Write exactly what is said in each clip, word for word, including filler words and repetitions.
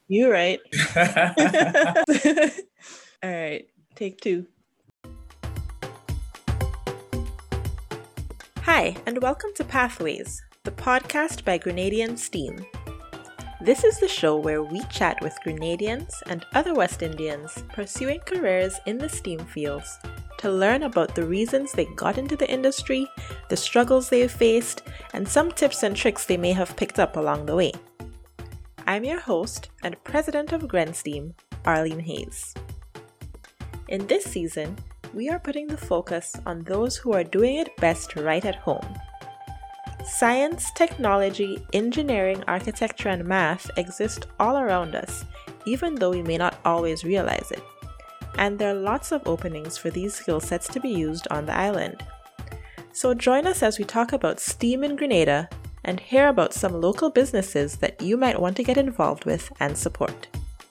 You're right. All right, take two. Hi, and welcome to Pathways, the podcast by Grenadian STEAM. This is the show where we chat with Grenadians and other West Indians pursuing careers in the STEAM fields to learn about the reasons they got into the industry, the struggles they've faced, and some tips and tricks they may have picked up along the way. I'm your host and president of GrenSteam, Arlene Hayes. In this season, we are putting the focus on those who are doing it best right at home. Science, technology, engineering, architecture, and math exist all around us, even though we may not always realize it. And there are lots of openings for these skill sets to be used on the island. So join us as we talk about STEAM in Grenada and hear about some local businesses that you might want to get involved with and support.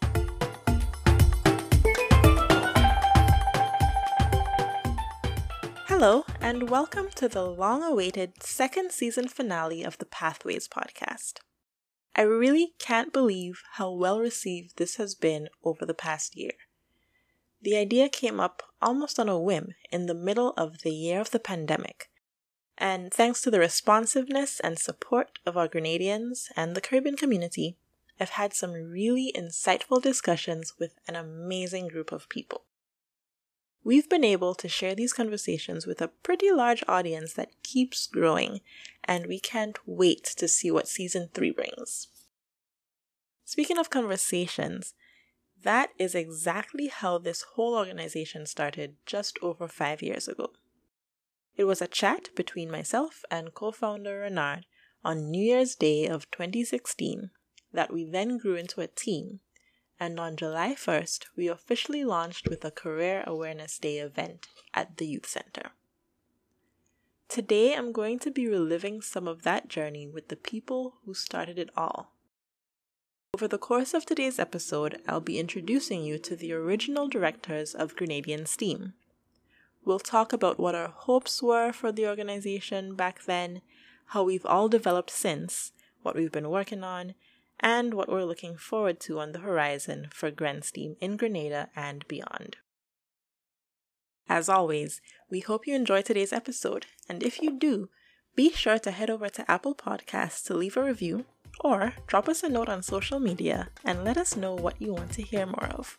Hello, and welcome to the long-awaited second season finale of the Pathways podcast. I really can't believe how well received this has been over the past year. The idea came up almost on a whim in the middle of the year of the pandemic, and thanks to the responsiveness and support of our Grenadians and the Caribbean community, I've had some really insightful discussions with an amazing group of people. We've been able to share these conversations with a pretty large audience that keeps growing, and we can't wait to see what season three brings. Speaking of conversations, that is exactly how this whole organization started just over five years ago. It was a chat between myself and co-founder Renard on New Year's Day of twenty sixteen that we then grew into a team, and on July first, we officially launched with a Career Awareness Day event at the Youth Center. Today, I'm going to be reliving some of that journey with the people who started it all. Over the course of today's episode, I'll be introducing you to the original directors of Grenadian STEAM. We'll talk about what our hopes were for the organization back then, how we've all developed since, what we've been working on, and what we're looking forward to on the horizon for GrenSteam in Grenada and beyond. As always, we hope you enjoy today's episode, and if you do, be sure to head over to Apple Podcasts to leave a review, or drop us a note on social media and let us know what you want to hear more of.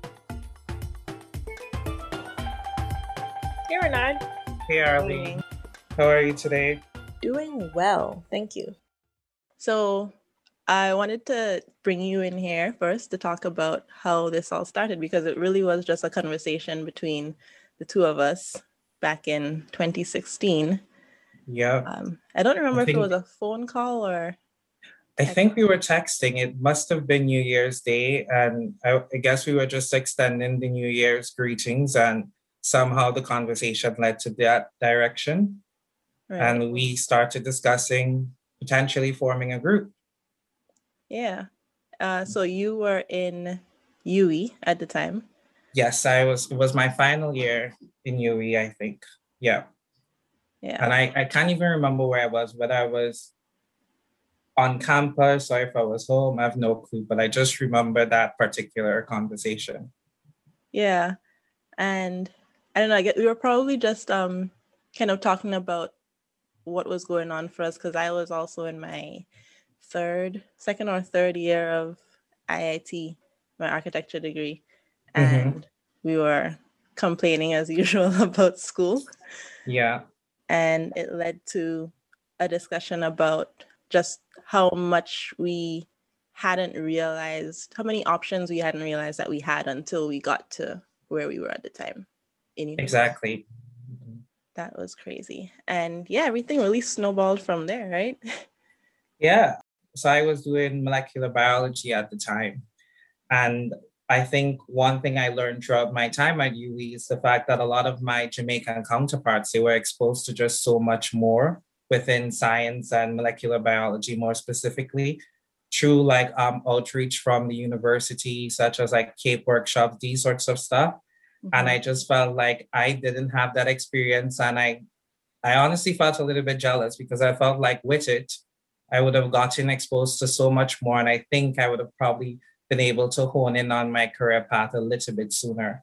Hey Renard. Hey Arlene. How are you today? Doing well, thank you. So I wanted to bring you in here first to talk about how this all started, because it really was just a conversation between the two of us back in twenty sixteen. Yeah. Um, I don't remember I if think, it was a phone call or... I think we were texting. It must have been New Year's Day, and I, I guess we were just extending the New Year's greetings, and somehow the conversation led to that direction. Right. And we started discussing potentially forming a group. Yeah. Uh, so you were in U E at the time? Yes, I was. It was my final year in U E, I think. Yeah. Yeah. And I, I can't even remember where I was, whether I was on campus or if I was home. I have no clue, but I just remember that particular conversation. Yeah. And I don't know, I guess we were probably just um kind of talking about what was going on for us, because I was also in my third, second or third year of I I T, my architecture degree, and mm-hmm. we were complaining as usual about school. Yeah. And it led to a discussion about just how much we hadn't realized, how many options we hadn't realized that we had until we got to where we were at the time. In exactly. That was crazy. And yeah, everything really snowballed from there, right? Yeah. So I was doing molecular biology at the time. And I think one thing I learned throughout my time at U E is the fact that a lot of my Jamaican counterparts, they were exposed to just so much more within science and molecular biology, more specifically, through like um, outreach from the university, such as like CAPE workshops, these sorts of stuff. Mm-hmm. And I just felt like I didn't have that experience. And I, I honestly felt a little bit jealous, because I felt like with it, I would have gotten exposed to so much more. And I think I would have probably been able to hone in on my career path a little bit sooner.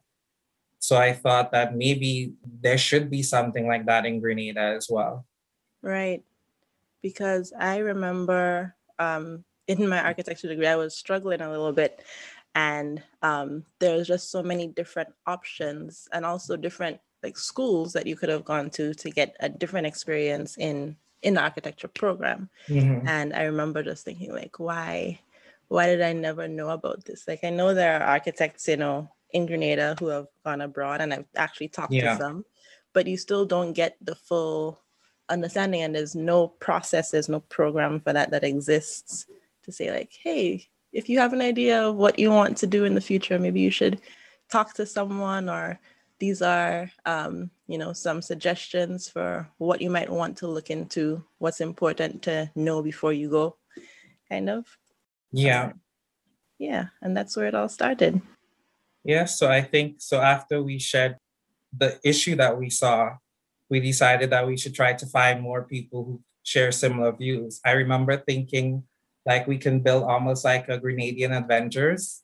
So I thought that maybe there should be something like that in Grenada as well. Right. Because I remember um, in my architecture degree, I was struggling a little bit. And um, there's just so many different options and also different like schools that you could have gone to to get a different experience in in the architecture program. Mm-hmm. And I remember just thinking like, why, why did I never know about this? Like, I know there are architects, you know, in Grenada who have gone abroad, and I've actually talked Yeah. to some, but you still don't get the full understanding, and there's no process, there's no program for that that exists to say like, hey, if you have an idea of what you want to do in the future, maybe you should talk to someone, or these are, um, you know, some suggestions for what you might want to look into, what's important to know before you go, kind of. Yeah. Um, yeah. And that's where it all started. Yeah. So I think, so after we shared the issue that we saw, we decided that we should try to find more people who share similar views. I remember thinking like we can build almost like a Grenadian Avengers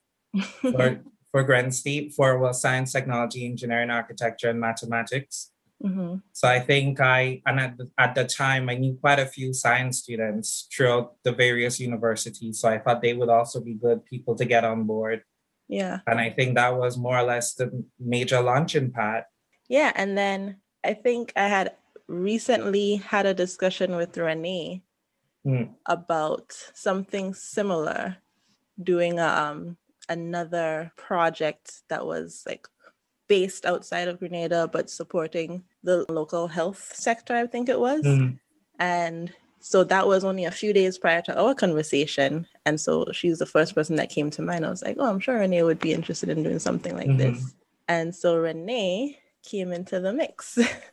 for for Gren State for well, science, technology, engineering, architecture, and mathematics. Mm-hmm. So I think I, and at the, at the time, I knew quite a few science students throughout the various universities. So I thought they would also be good people to get on board. Yeah. And I think that was more or less the major launching pad. Yeah. And then I think I had recently had a discussion with Renee mm. about something similar, doing a, um, another project that was like based outside of Grenada, but supporting the local health sector, I think it was. Mm. And so that was only a few days prior to our conversation. And so she's the first person that came to mind. I was like, oh, I'm sure Renee would be interested in doing something like mm-hmm. this. And so Renee came into the mix.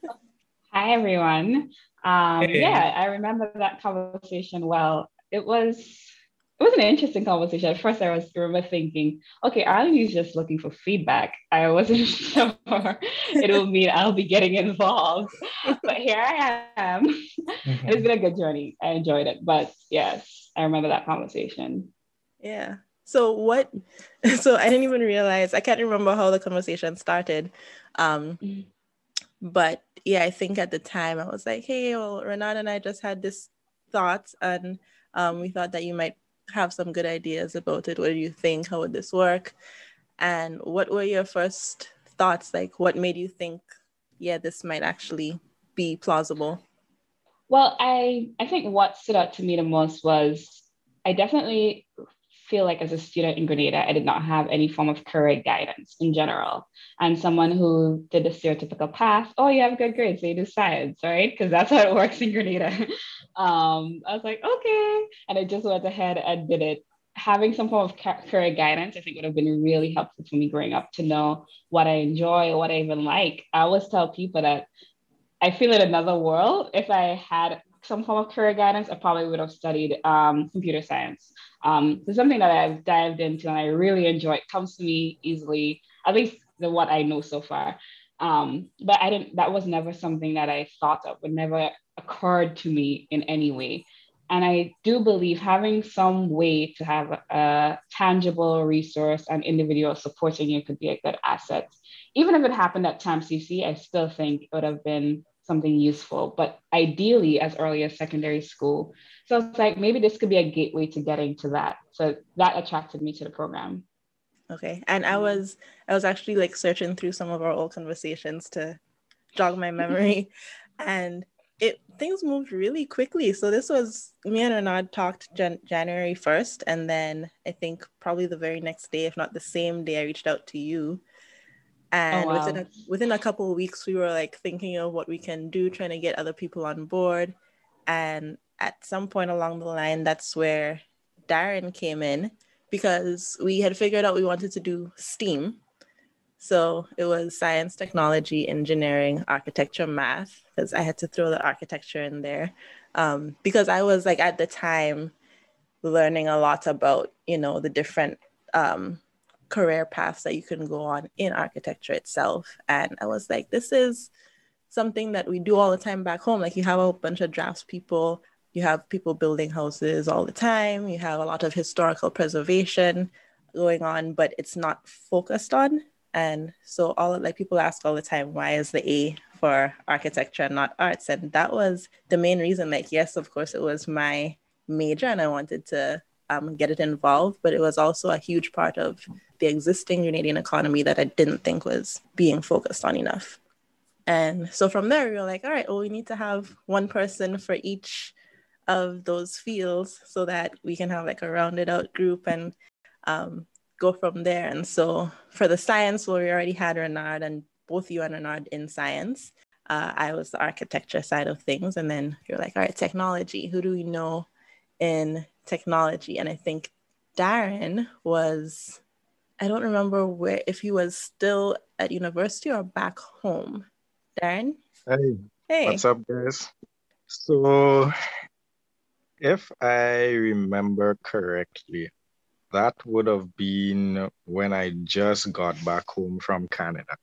Hi, everyone. Um, hey. Yeah, I remember that conversation well. It was It was an interesting conversation. At first, I was remember thinking, okay, Arlene is just looking for feedback. I wasn't sure it will mean I'll be getting involved. But here I am. Mm-hmm. It's been a good journey. I enjoyed it. But yes, I remember that conversation. Yeah. So what, so I didn't even realize, I can't remember how the conversation started. Um, mm-hmm. But yeah, I think at the time I was like, hey, well, Renata and I just had this thought, and um, we thought that you might have some good ideas about it. What do you think? How would this work? And what were your first thoughts? Like, what made you think, yeah, this might actually be plausible? Well, I, I think what stood out to me the most was I definitely feel like as a student in Grenada, I did not have any form of career guidance in general. And someone who did the stereotypical path, oh, you have good grades, so you do science, right? Because that's how it works in Grenada. Um, I was like, okay. And I just went ahead and did it. Having some form of ca- career guidance, I think would have been really helpful for me growing up to know what I enjoy, what I even like. I always tell people that I feel in another world. If I had some form of career guidance, I probably would have studied um, computer science. Um, it's something that I've dived into and I really enjoy. It comes to me easily, at least the what I know so far. Um, but I didn't, that was never something that I thought of, would never occurred to me in any way. And I do believe having some way to have a tangible resource and individual supporting you could be a good asset. Even if it happened at T A M C C, I still think it would have been something useful, but ideally as early as secondary school. So it's like, maybe this could be a gateway to getting to that. So that attracted me to the program. Okay. And I was, I was actually like searching through some of our old conversations to jog my memory, and it, things moved really quickly. So this was, me and Renard talked Jan- January first. And then I think probably the very next day, if not the same day, I reached out to you. And oh, wow. within a, within a couple of weeks, we were like thinking of what we can do, trying to get other people on board. And at some point along the line, that's where Darren came in, because we had figured out we wanted to do STEAM. So it was science, technology, engineering, architecture, math, because I had to throw the architecture in there. Um, because I was like at the time learning a lot about, you know, the different um, career paths that you can go on in architecture itself. And I was like, this is something that we do all the time back home. Like, you have a bunch of draftspeople, you have people building houses all the time, you have a lot of historical preservation going on, but it's not focused on. And so all of, like people ask all the time, why is the A for architecture and not arts? And that was the main reason. Like, yes, of course, it was my major and I wanted to um, get it involved, but it was also a huge part of the existing Grenadian economy that I didn't think was being focused on enough. And so from there, we were like, all right, well, we need to have one person for each of those fields so that we can have like a rounded out group and um, go from there. And so for the science, well, we already had Renard, and both you and Renard in science. Uh, I was the architecture side of things. And then you're like, all right, technology, who do we know in technology? And I think Darren was, I don't remember where, if he was still at university or back home. Darren? Hey, Hey. what's up, guys? So, if I remember correctly, that would have been when I just got back home from Canada.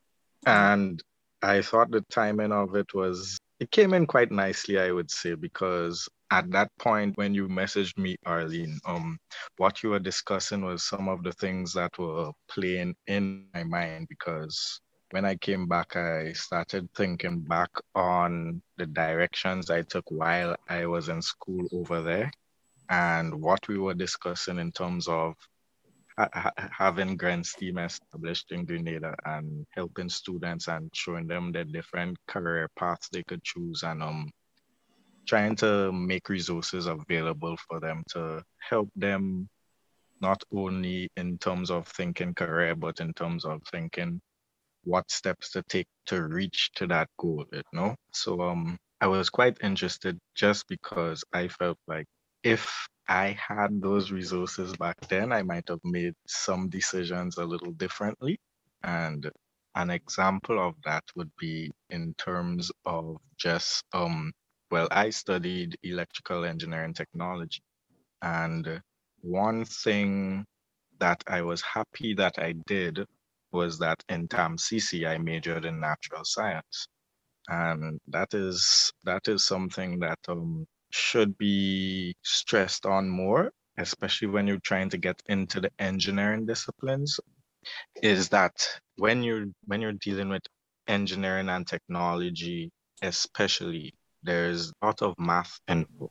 And I thought the timing of it was, it came in quite nicely, I would say, because at that point when you messaged me, Arlene, um, what you were discussing was some of the things that were playing in my mind, because when I came back, I started thinking back on the directions I took while I was in school over there and what we were discussing in terms of ha- ha- having Grand STEAM established in Grenada and helping students and showing them the different career paths they could choose, and um, trying to make resources available for them to help them not only in terms of thinking career, but in terms of thinking what steps to take to reach to that goal, you know? So um, I was quite interested just because I felt like if I had those resources back then, I might have made some decisions a little differently. And an example of that would be in terms of just, um, well, I studied electrical engineering technology. And one thing that I was happy that I did was that in T A M C C, I majored in natural science. And that is that is something that um, should be stressed on more, especially when you're trying to get into the engineering disciplines, is that when you're when you're dealing with engineering and technology, especially, there's a lot of math input.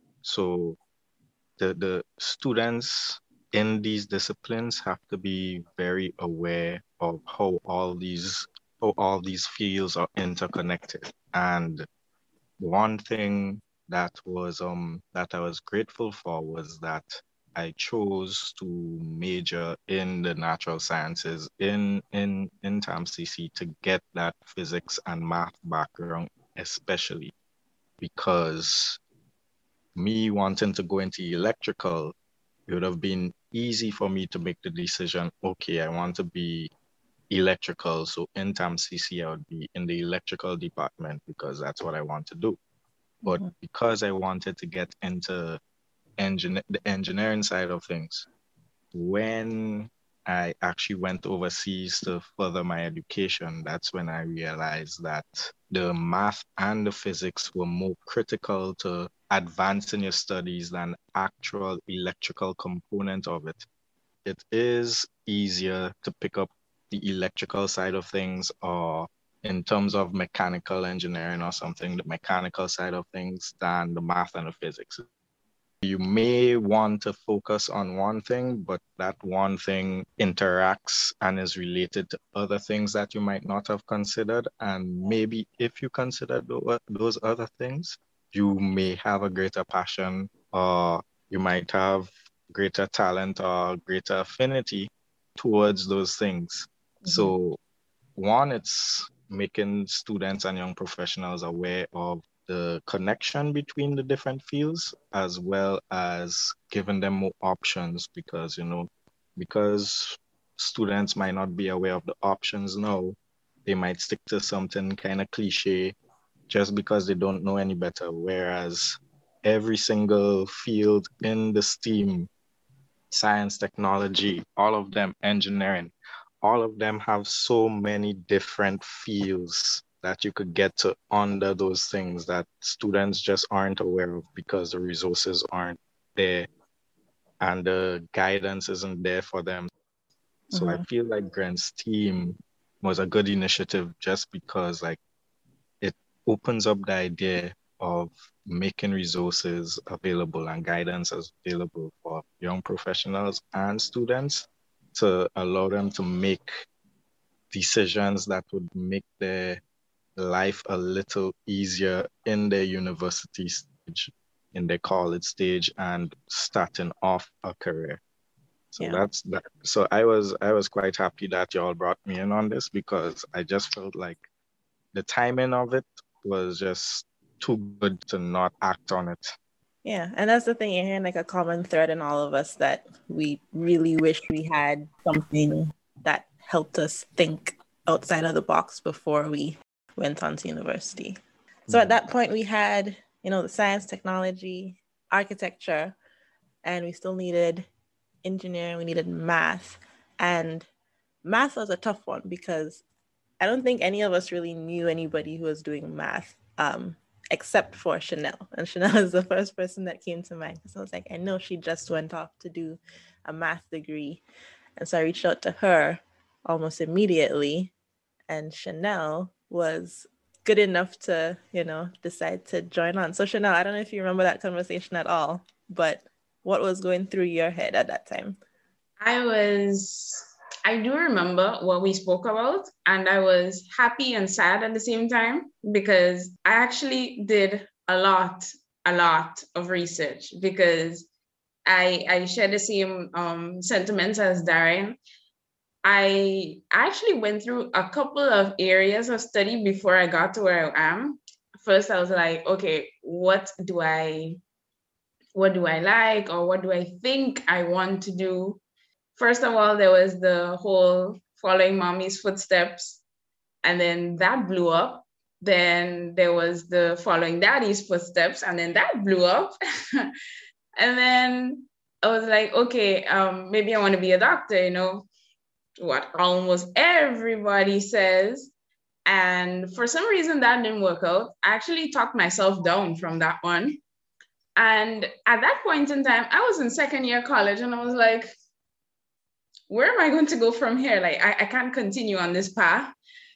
So the the students in these disciplines have to be very aware of how all these how all these fields are interconnected. And one thing that was um that I was grateful for was that I chose to major in the natural sciences in in in T A M C C to get that physics and math background, especially because me wanting to go into electrical, it would have been easy for me to make the decision, okay, I want to be electrical. So in T A M C C, I would be in the electrical department because that's what I want to do. But Mm-hmm. because I wanted to get into engin- the engineering side of things, when I actually went overseas to further my education, that's when I realized that the math and the physics were more critical to advancing your studies than actual electrical component of it. It is easier to pick up the electrical side of things, or in terms of mechanical engineering or something, the mechanical side of things than the math and the physics. You may want to focus on one thing, but that one thing interacts and is related to other things that you might not have considered. And maybe if you consider tho- those other things, you may have a greater passion, or you might have greater talent or greater affinity towards those things. Mm-hmm. So one, it's making students and young professionals aware of the connection between the different fields, as well as giving them more options, because, you know, because students might not be aware of the options now, they might stick to something kind of cliche just because they don't know any better. Whereas every single field in the STEAM, science, technology, all of them, engineering, all of them have so many different fields that you could get to under those things that students just aren't aware of because the resources aren't there and the guidance isn't there for them. So I Mhm. feel like Grant's team was a good initiative just because like it opens up the idea of making resources available and guidance as available for young professionals and students to allow them to make decisions that would make their life a little easier in their university stage, in their college stage, and starting off a career. So Yeah. that's that. So I was I was quite happy that y'all brought me in on this because I just felt like the timing of it was just too good to not act on it. Yeah, and that's the thing, you're hearing like a common thread in all of us that we really wish we had something that helped us think outside of the box before we went on to university. So at that point, we had, you know, the science, technology, architecture, and we still needed engineering, we needed math. And math was a tough one because I don't think any of us really knew anybody who was doing math, um, except for Chanel. And Chanel is the first person that came to mind. So I was like, I know she just went off to do a math degree. And so I reached out to her almost immediately. And Chanel was good enough to, you know, decide to join on. So Chanel, I don't know if you remember that conversation at all, but what was going through your head at that time? I was, I do remember what we spoke about, and I was happy and sad at the same time because I actually did a lot, a lot of research because I, I share the same um, sentiments as Darren. I actually went through a couple of areas of study before I got to where I am. First, I was like, okay, what do I, what do I like, or what do I think I want to do? First of all, there was the whole following mommy's footsteps, and then that blew up. Then there was the following daddy's footsteps, and then that blew up. And then I was like, okay, um, maybe I want to be a doctor, you know, what almost everybody says. And for some reason that didn't work out. I actually talked myself down from that one. And at that point in time, I was in second year college and I was like, where am I going to go from here? Like, I, I can't continue on this path.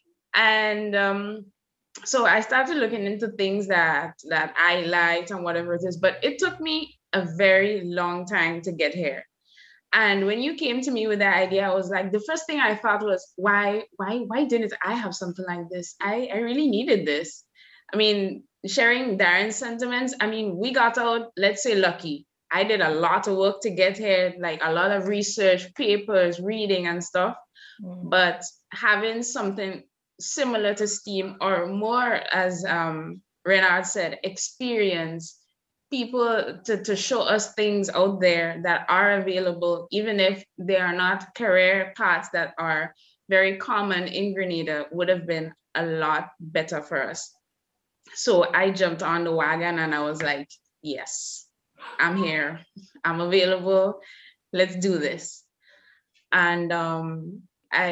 And um, so I started looking into things that that I liked and whatever it is, but it took me a very long time to get here. And when you came to me with that idea, I was like, the first thing I thought was, why, why, why didn't I have something like this? I, I really needed this. I mean, sharing Darren's sentiments, I mean, we got out, let's say, lucky. I did a lot of work to get here, like a lot of research, papers, reading and stuff. Mm. But having something similar to STEAM or more, as um, Renard said, experience, people to, to show us things out there that are available, even if they are not career paths that are very common in Grenada, would have been a lot better for us. So I jumped on the wagon and I was like, yes, I'm here, I'm available, let's do this. And um,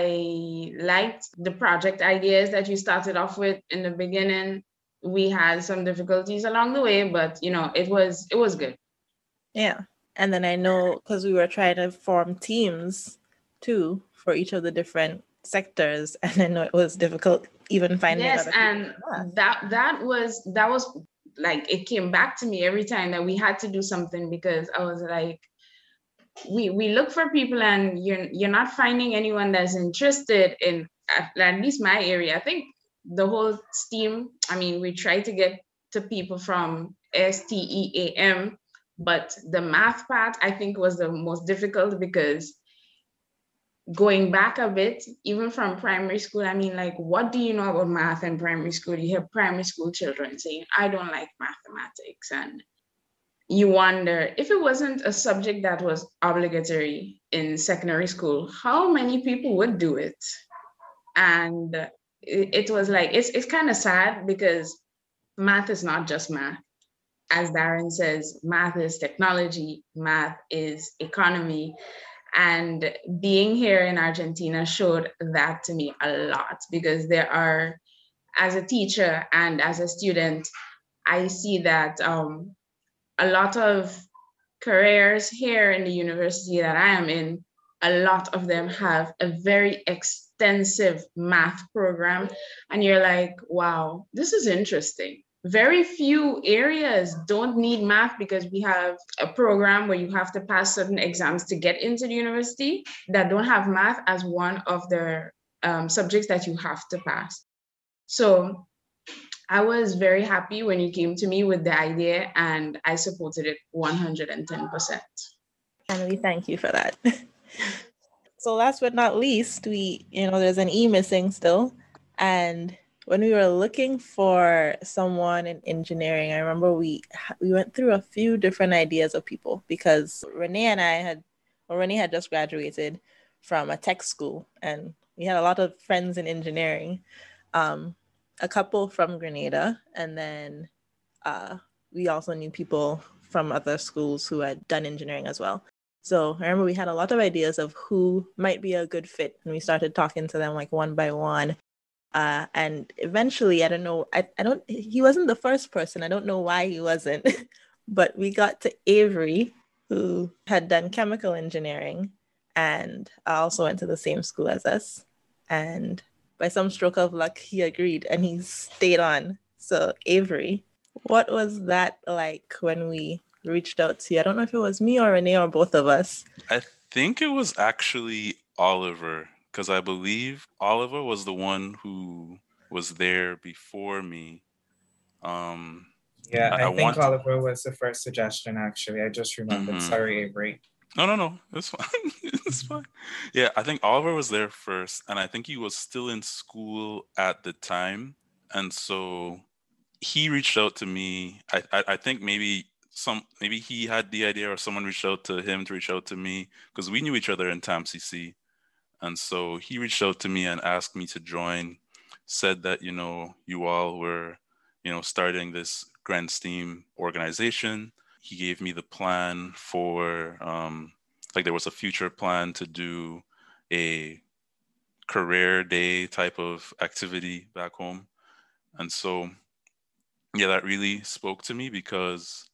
I liked the project ideas that you started off with in the beginning. We had some difficulties along the way, but you know, it was it was good. Yeah. And then I know because we were trying to form teams too for each of the different sectors, and I know it was difficult even finding yes other and that that was that was like, it came back to me every time that we had to do something, because I was like, we we look for people and you're you're not finding anyone that's interested in at, at least my area. I think the whole STEAM, I mean, we try to get to people from S T E A M, but the math part, I think, was the most difficult because going back a bit, even from primary school, I mean, like, what do you know about math in primary school? You hear primary school children saying, I don't like mathematics. And you wonder, if it wasn't a subject that was obligatory in secondary school, how many people would do it? And it, it was like, it's, it's kind of sad because math is not just math. As Darren says, math is technology, math is economy. And being here in Argentina showed that to me a lot, because there are, as a teacher and as a student, I see that um, a lot of careers here in the university that I am in, a lot of them have a very extensive math program. And you're like, wow, this is interesting. Very few areas don't need math because we have a program where you have to pass certain exams to get into the university that don't have math as one of the um, subjects that you have to pass. So I was very happy when you came to me with the idea, and I supported it one hundred ten percent. And we thank you for that. So last but not least, we, you know, there's an E missing still. And when we were looking for someone in engineering, I remember we we went through a few different ideas of people because Renee and I had, or Renee had just graduated from a tech school, and we had a lot of friends in engineering. Um, a couple from Grenada, and then uh, we also knew people from other schools who had done engineering as well. So I remember we had a lot of ideas of who might be a good fit, and we started talking to them like one by one. Uh, and eventually, I don't know, I, I don't, he wasn't the first person. I don't know why he wasn't, but we got to Avery, who had done chemical engineering and also went to the same school as us. And by some stroke of luck, he agreed and he stayed on. So Avery, what was that like when we reached out to you? I don't know if it was me or Renee or both of us. I think it was actually Oliver, because I believe Oliver was the one who was there before me. Um, Yeah, I, I, I think want to- Oliver was the first suggestion, actually. I just remembered. Mhm. Sorry, Avery. No, no, no. It's fine. It's fine. Yeah, I think Oliver was there first, and I think he was still in school at the time. And so he reached out to me. I, I, I think maybe some maybe he had the idea or someone reached out to him to reach out to me because we knew each other in T A M C C. And so he reached out to me and asked me to join, said that, you know, you all were, you know, starting this Grand Steam organization. He gave me the plan for, um, like there was a future plan to do a career day type of activity back home. And so, yeah, that really spoke to me because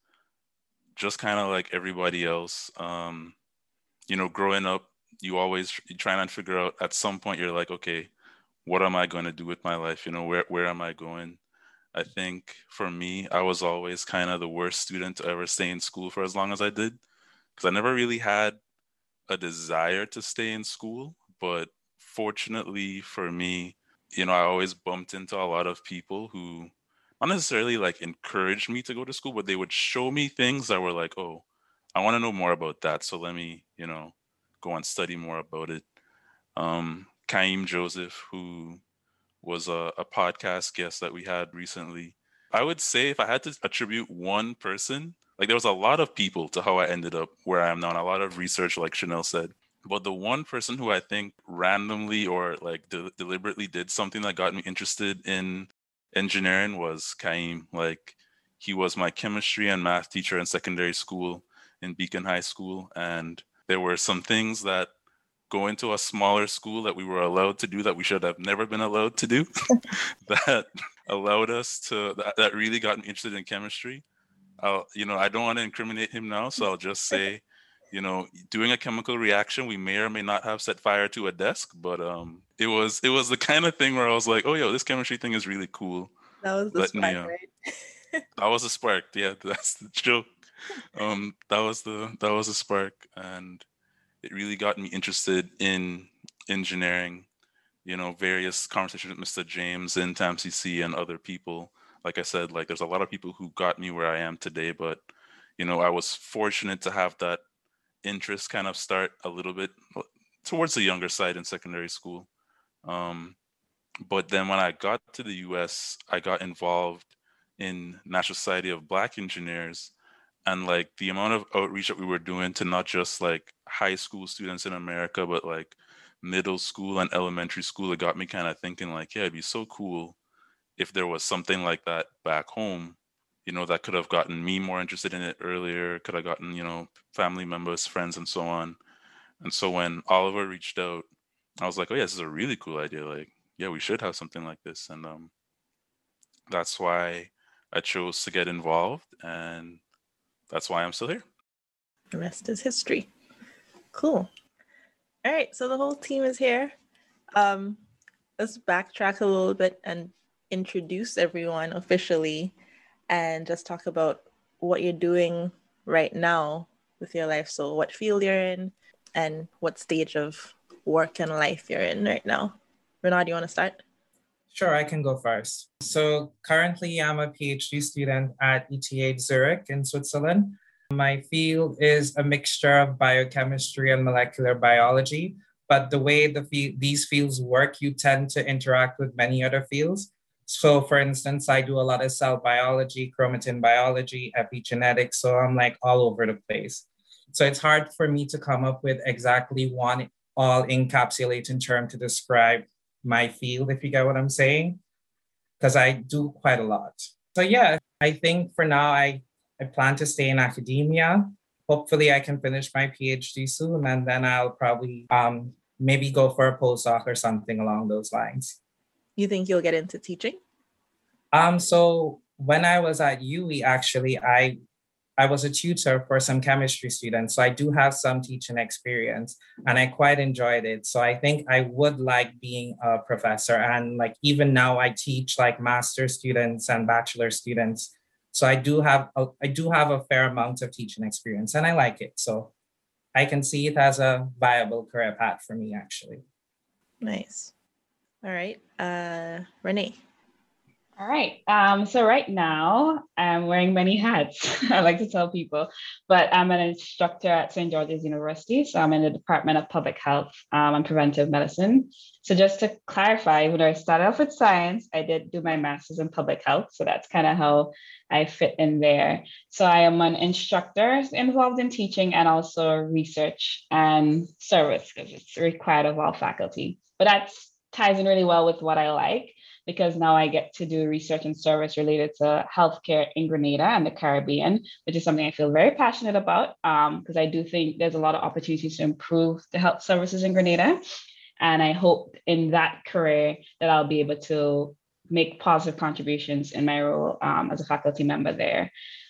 just kind of like everybody else, um, you know, growing up, you always you try and figure out at some point you're like, okay, what am I going to do with my life? You know, where where am I going? I think for me, I was always kind of the worst student to ever stay in school for as long as I did because I never really had a desire to stay in school. But fortunately for me, you know, I always bumped into a lot of people who not necessarily like encouraged me to go to school, but they would show me things that were like, oh, I want to know more about that. So let me, you know, go and study more about it. Um, Kaim Joseph, who was a, a podcast guest that we had recently. I would say if I had to attribute one person, like there was a lot of people to how I ended up where I am now, and a lot of research, like Chanel said. But the one person who I think randomly or like de- deliberately did something that got me interested in engineering was Kaim. Like he was my chemistry and math teacher in secondary school in Beacon High School. And there were some things that going to a smaller school that we were allowed to do that we should have never been allowed to do that allowed us to that, that really got me interested in chemistry. I'll, you know, I don't want to incriminate him now, so I'll just say, you know, doing a chemical reaction, we may or may not have set fire to a desk, but um, it was it was the kind of thing where I was like, oh, yo, this chemistry thing is really cool. That was the Let spark, me, uh, right? that was a spark. Yeah, that's the joke. Um, that was the that was a spark, and it really got me interested in engineering. You know, various conversations with Mister James in T A M C C and other people. Like I said, like there's a lot of people who got me where I am today, but you know, I was fortunate to have that interest kind of start a little bit towards the younger side in secondary school. Um, but then when I got to the U S, I got involved in National Society of Black Engineers, and like the amount of outreach that we were doing to not just like high school students in America, but like middle school and elementary school, it got me kind of thinking like, yeah, it'd be so cool if there was something like that back home, you know, that could have gotten me more interested in it earlier, could have gotten, you know, family members, friends, and so on. And so when Oliver reached out, I was like, oh yeah, this is a really cool idea. Like, yeah, we should have something like this. And um, that's why I chose to get involved. And that's why I'm still here. The rest is history. Cool. All right, so the whole team is here. Um, let's backtrack a little bit and introduce everyone officially and just talk about what you're doing right now with your life. So what field you're in and what stage of work and life you're in right now. Renard, you want to start? Sure, I can go first. So currently I'm a PhD student at E T H Zurich in Switzerland. My field is a mixture of biochemistry and molecular biology, but the way the f- these fields work, you tend to interact with many other fields. So for instance, I do a lot of cell biology, chromatin biology, epigenetics, so I'm like all over the place. So it's hard for me to come up with exactly one all encapsulating term to describe my field, if you get what I'm saying, because I do quite a lot. So yeah, I think for now, I, I plan to stay in academia. Hopefully I can finish my PhD soon, and then I'll probably um, maybe go for a postdoc or something along those lines. You think you'll get into teaching? Um, so when I was at U W I, actually, I I was a tutor for some chemistry students. So I do have some teaching experience and I quite enjoyed it. So I think I would like being a professor. And like even now I teach like master students and bachelor students. So I do have a, I do have a fair amount of teaching experience and I like it. So I can see it as a viable career path for me, actually. Nice. All right. Uh, Renee. All right. Um, so right now I'm wearing many hats, I like to tell people, but I'm an instructor at Saint George's University. So I'm in the Department of Public Health um, and Preventive Medicine. So just to clarify, when I started off with science, I did do my master's in public health. So that's kind of how I fit in there. So I am an instructor involved in teaching and also research and service because it's required of all faculty. But that ties in really well with what I like, because now I get to do research and service related to healthcare in Grenada and the Caribbean, which is something I feel very passionate about, because um, I do think there's a lot of opportunities to improve the health services in Grenada. And I hope in that career that I'll be able to make positive contributions in my role um, as a faculty member there.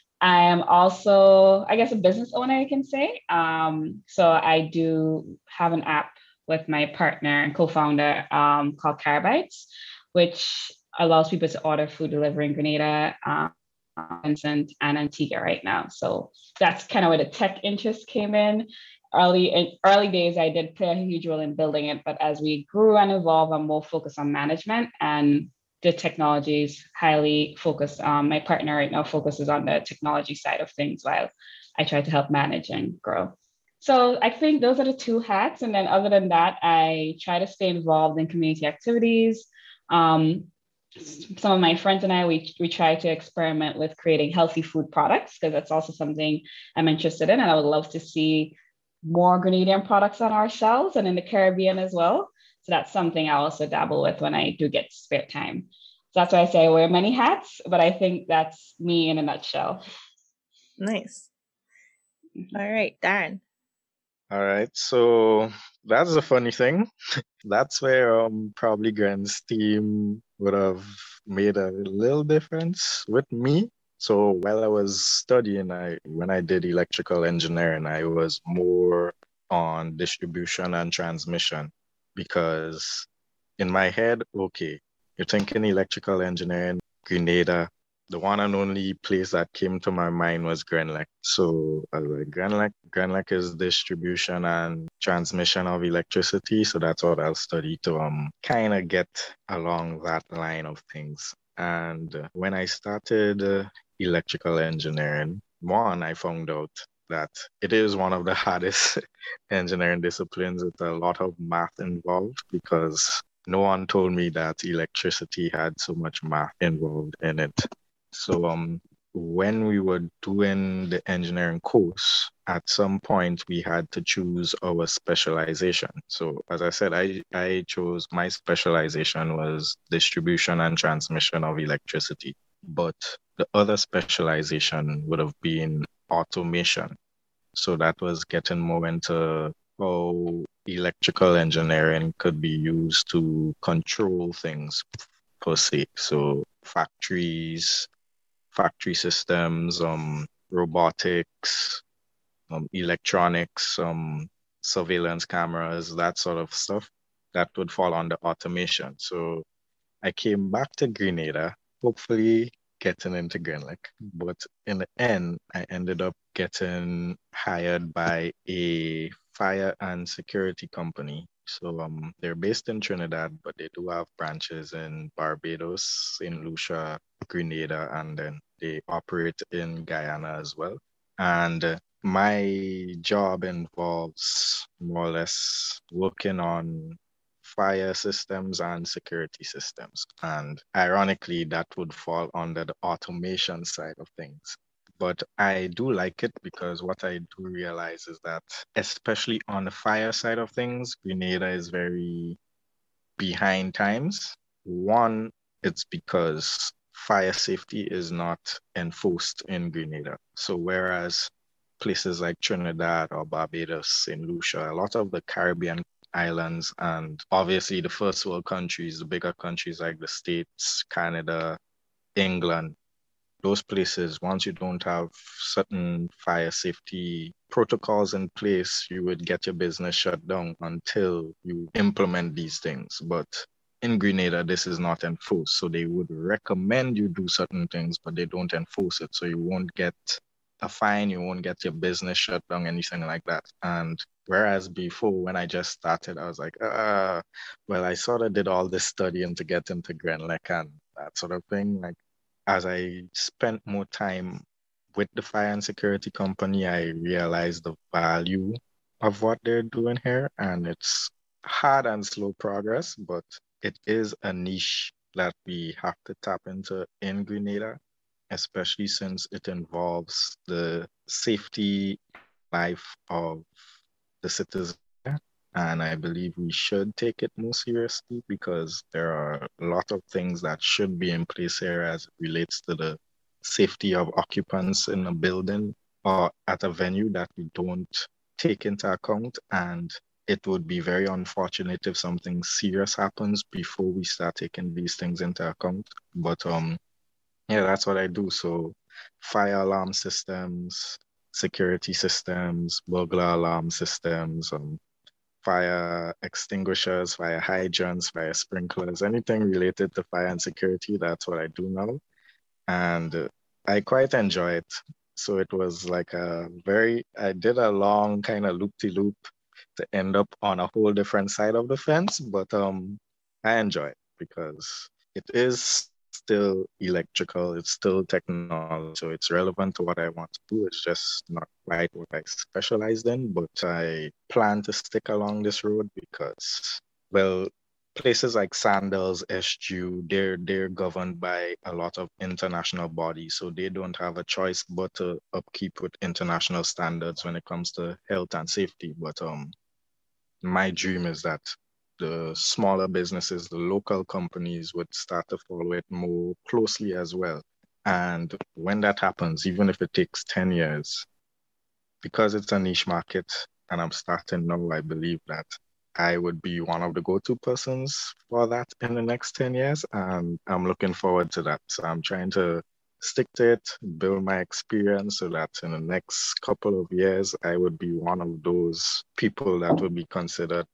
I am also, I guess, a business owner, I can say. Um, so I do have an app with my partner and co-founder um, called Carabites, which allows people to order food delivery in Grenada, um, Vincent, and Antigua right now. So that's kind of where the tech interest came in. Early in early days, I did play a huge role in building it, but as we grew and evolved, I'm more focused on management, and the technology is highly focused. Um, my partner right now focuses on the technology side of things while I try to help manage and grow. So I think those are the two hats. And then other than that, I try to stay involved in community activities. Um, some of my friends and I, we, we try to experiment with creating healthy food products, because that's also something I'm interested in. And I would love to see more Grenadian products on our shelves and in the Caribbean as well. So that's something I also dabble with when I do get spare time. So that's why I say I wear many hats, but I think that's me in a nutshell. Nice. All right, Darren. All right, so that's the funny thing. That's where um probably Gren's team would have made a little difference with me. So while I was studying, I when I did electrical engineering, I was more on distribution and transmission, because in my head, okay, you're thinking electrical engineering, Grenada. The one and only place that came to my mind was Grenlec. So I was like, Grenlec, Grenlec is distribution and transmission of electricity. So that's what I'll study to um kind of get along that line of things. And uh, when I started uh, electrical engineering, one, I found out that it is one of the hardest engineering disciplines with a lot of math involved, because no one told me that electricity had so much math involved in it. So um, when we were doing the engineering course, at some point we had to choose our specialization. So as I said, I, I chose my specialization was distribution and transmission of electricity. But the other specialization would have been automation. So that was getting more into how electrical engineering could be used to control things per se. So factories, factory systems, um, robotics, um, electronics, um, surveillance cameras, that sort of stuff. That would fall under automation. So I came back to Grenada, hopefully getting into Greenlick. But in the end, I ended up getting hired by a fire and security company. So um, they're based in Trinidad, but they do have branches in Barbados, in Lucia, Grenada, and then they operate in Guyana as well. And uh, my job involves more or less working on fire systems and security systems. And ironically, that would fall under the automation side of things. But I do like it because what I do realize is that, especially on the fire side of things, Grenada is very behind times. One, it's because fire safety is not enforced in Grenada. So whereas places like Trinidad or Barbados, in Lucia, a lot of the Caribbean islands and obviously the first world countries, the bigger countries like the States, Canada, England, those places, once you don't have certain fire safety protocols in place, you would get your business shut down until you implement these things. But in Grenada, this is not enforced. So they would recommend you do certain things, but they don't enforce it. So you won't get a fine, you won't get your business shut down, anything like that. And whereas before, when I just started, I was like, uh, well, I sort of did all this studying to get into Grenlec and that sort of thing. Like, as I spent more time with the fire and security company, I realized the value of what they're doing here. And it's hard and slow progress, but it is a niche that we have to tap into in Grenada, especially since it involves the safety life of the citizens. And I believe we should take it more seriously because there are a lot of things that should be in place here as it relates to the safety of occupants in a building or at a venue that we don't take into account. And it would be very unfortunate if something serious happens before we start taking these things into account. But um, yeah, that's what I do. So fire alarm systems, security systems, burglar alarm systems, um, fire extinguishers, fire hydrants, fire sprinklers, anything related to fire and security. That's what I do now. And uh, I quite enjoy it. So it was like a very, I did a long kind of loop-de-loop to end up on a whole different side of the fence, but um, I enjoy it because it is still electrical, it's still technology, so it's relevant to what I want to do. It's just not quite what I specialized in, but I plan to stick along this road because, well, places like Sandals, S G U, they're they're governed by a lot of international bodies, so they don't have a choice but to upkeep with international standards when it comes to health and safety. But um, my dream is that the smaller businesses, the local companies would start to follow it more closely as well. And when that happens, even if it takes ten years, because it's a niche market and I'm starting now, I believe that I would be one of the go-to persons for that in the next ten years. And I'm looking forward to that. So I'm trying to stick to it, build my experience so that in the next couple of years, I would be one of those people that would be considered.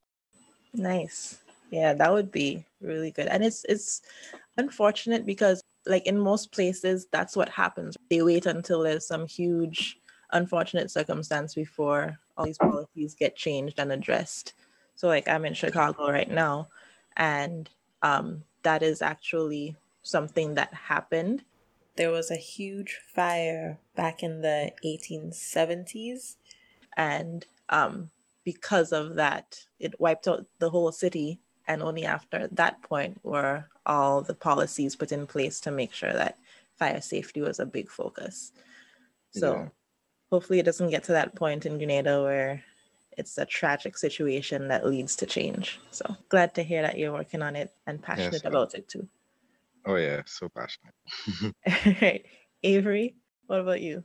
Nice. Yeah, that would be really good. And it's it's unfortunate because like in most places, that's what happens. They wait until there's some huge unfortunate circumstance before all these policies get changed and addressed. So like I'm in Chicago right now, and um, that is actually something that happened. There was a huge fire back in the eighteen seventies, and um, because of that, it wiped out the whole city. And only after that point were all the policies put in place to make sure that fire safety was a big focus. So Yeah. hopefully it doesn't get to that point in Grenada where it's a tragic situation that leads to change. So glad to hear that you're working on it and passionate Yes. about it too. Oh yeah, so passionate. Right. Avery, what about you?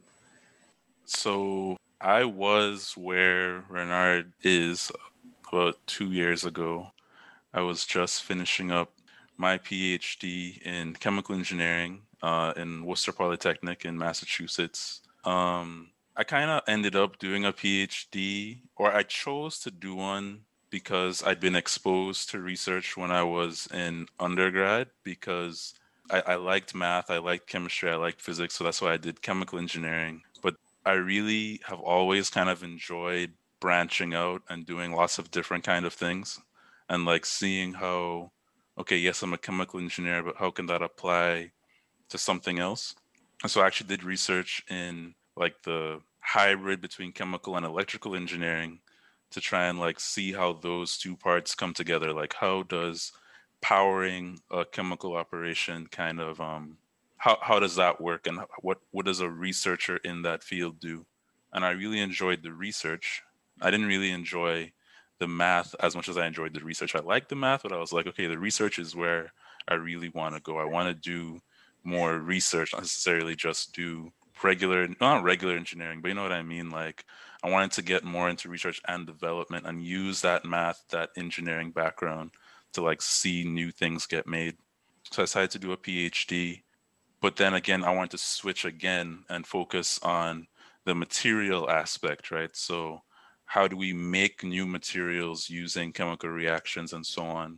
So I was where Renard is about two years ago. I was just finishing up my PhD in chemical engineering uh, in Worcester Polytechnic in Massachusetts. Um, I kind of ended up doing a PhD, or I chose to do one because I'd been exposed to research when I was in undergrad, because I, I liked math, I liked chemistry, I liked physics, so that's why I did chemical engineering. But I really have always kind of enjoyed branching out and doing lots of different kind of things, and like seeing how, okay, yes, I'm a chemical engineer, but how can that apply to something else? And so I actually did research in like the hybrid between chemical and electrical engineering to try and like see how those two parts come together. Like, how does powering a chemical operation kind of um how how does that work, and what what does a researcher in that field do? And I really enjoyed the research. I didn't really enjoy the math as much as I enjoyed the research. I liked the math, but I was like, okay, the research is where I really want to go. I want to do more research, not necessarily just do regular, not regular engineering, but you know what I mean? Like, I wanted to get more into research and development and use that math, that engineering background to like see new things get made. So I decided to do a PhD. But then again, I wanted to switch again and focus on the material aspect, right? So how do we make new materials using chemical reactions and so on?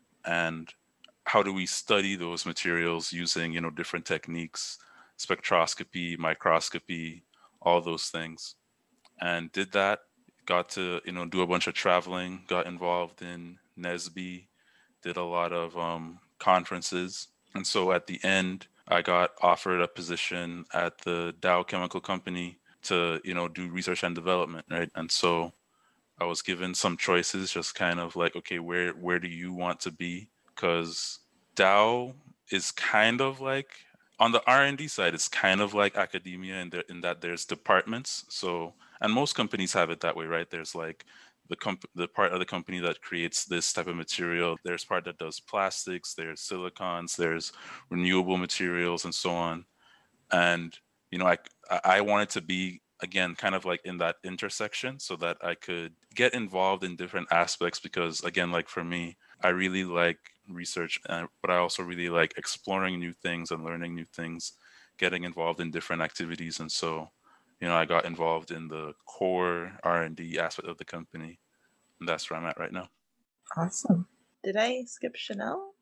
And how do we study those materials using, you know, different techniques, spectroscopy, microscopy, all those things? And did that, got to, you know, do a bunch of traveling, got involved in NESB, did a lot of um, conferences. And so at the end, I got offered a position at the Dow Chemical Company to, you know, do research and development, right? And so I was given some choices, just kind of like, okay, where where do you want to be? Because Dow is kind of like, on the R and D side, it's kind of like academia in, there, in that there's departments. So, and most companies have it that way, right? There's like the comp- the part of the company that creates this type of material. There's part that does plastics, there's silicons, there's renewable materials, and so on. And, you know, I, I wanted to be, again, kind of like in that intersection so that I could get involved in different aspects, because, again, like for me, I really like research, uh, but I also really like exploring new things and learning new things, getting involved in different activities. And so, you know, I got involved in the core R and D aspect of the company, and that's where I'm at right now. Awesome. Did I skip Chanel?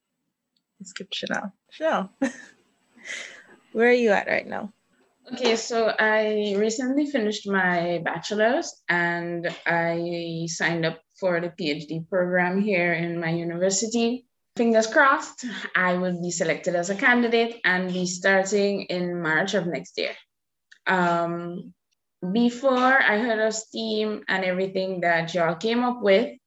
I skipped Chanel. Chanel, where are you at right now? Okay, so I recently finished my bachelor's and I signed up for the PhD program here in my university. Fingers crossed, I will be selected as a candidate and be starting in March of next year. Um, before I heard of STEAM and everything that y'all came up with,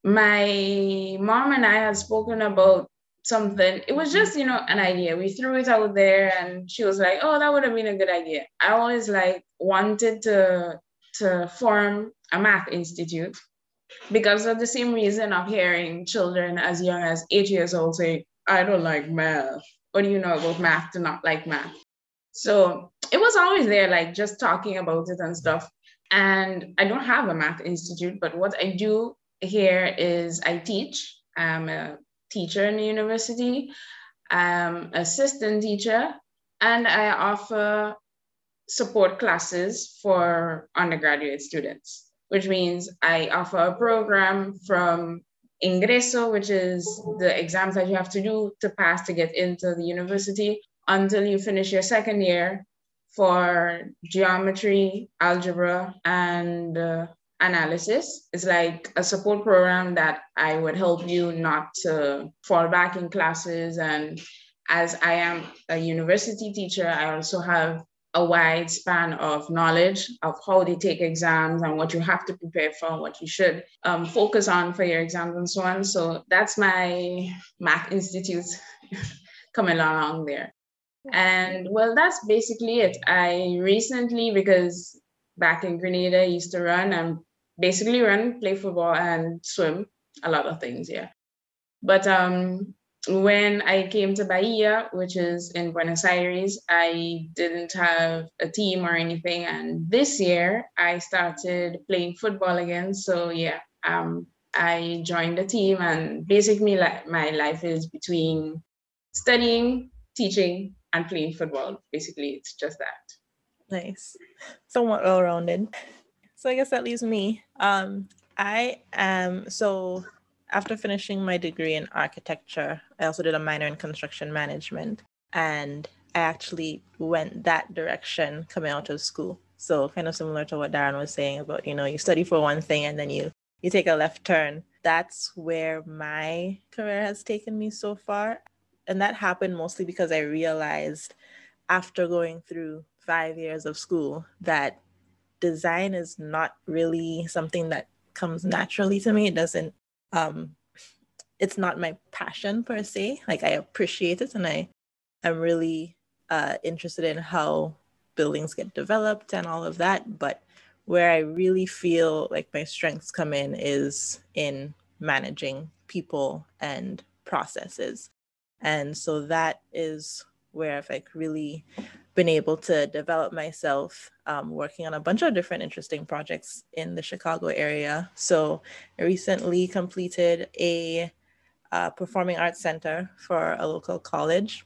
my mom and I had spoken about something. It was just, you know, an idea. We threw it out there and she was like, oh, that would have been a good idea. I always like wanted to, to form a math institute because of the same reason of hearing children as young as eight years old say, I don't like math. What do you know about math to not like math? So it was always there, like just talking about it and stuff. And I don't have a math institute, but what I do here is I teach. I'm a teacher in the university. I'm assistant teacher, and I offer support classes for undergraduate students, which means I offer a program from Ingreso, which is the exams that you have to do to pass to get into the university, until you finish your second year for geometry, algebra, and uh, analysis. It's like a support program that I would help you not to fall back in classes. And as I am a university teacher, I also have a wide span of knowledge of how they take exams and what you have to prepare for, what you should um, focus on for your exams and so on. So that's my Math Institute coming along there. And well, that's basically it. I recently, because back in Grenada, I used to run and basically run, play football and swim, a lot of things, yeah. But um, when I came to Bahia, which is in Buenos Aires, I didn't have a team or anything. And this year I started playing football again. So yeah, um, I joined the team, and basically like my life is between studying, teaching, and playing football. Basically, it's just that. Nice. Somewhat well-rounded. So I guess that leaves me. Um, I am, so after finishing my degree in architecture, I also did a minor in construction management. And I actually went that direction coming out of school. So kind of similar to what Darren was saying about, you know, you study for one thing and then you you take a left turn. That's where my career has taken me so far. And that happened mostly because I realized after going through five years of school that design is not really something that comes naturally to me. It doesn't, um, it's not my passion per se. Like I appreciate it and I am really uh, interested in how buildings get developed and all of that. But where I really feel like my strengths come in is in managing people and processes. And so that is where I've like really been able to develop myself, um, working on a bunch of different interesting projects in the Chicago area. So I recently completed a uh, performing arts center for a local college.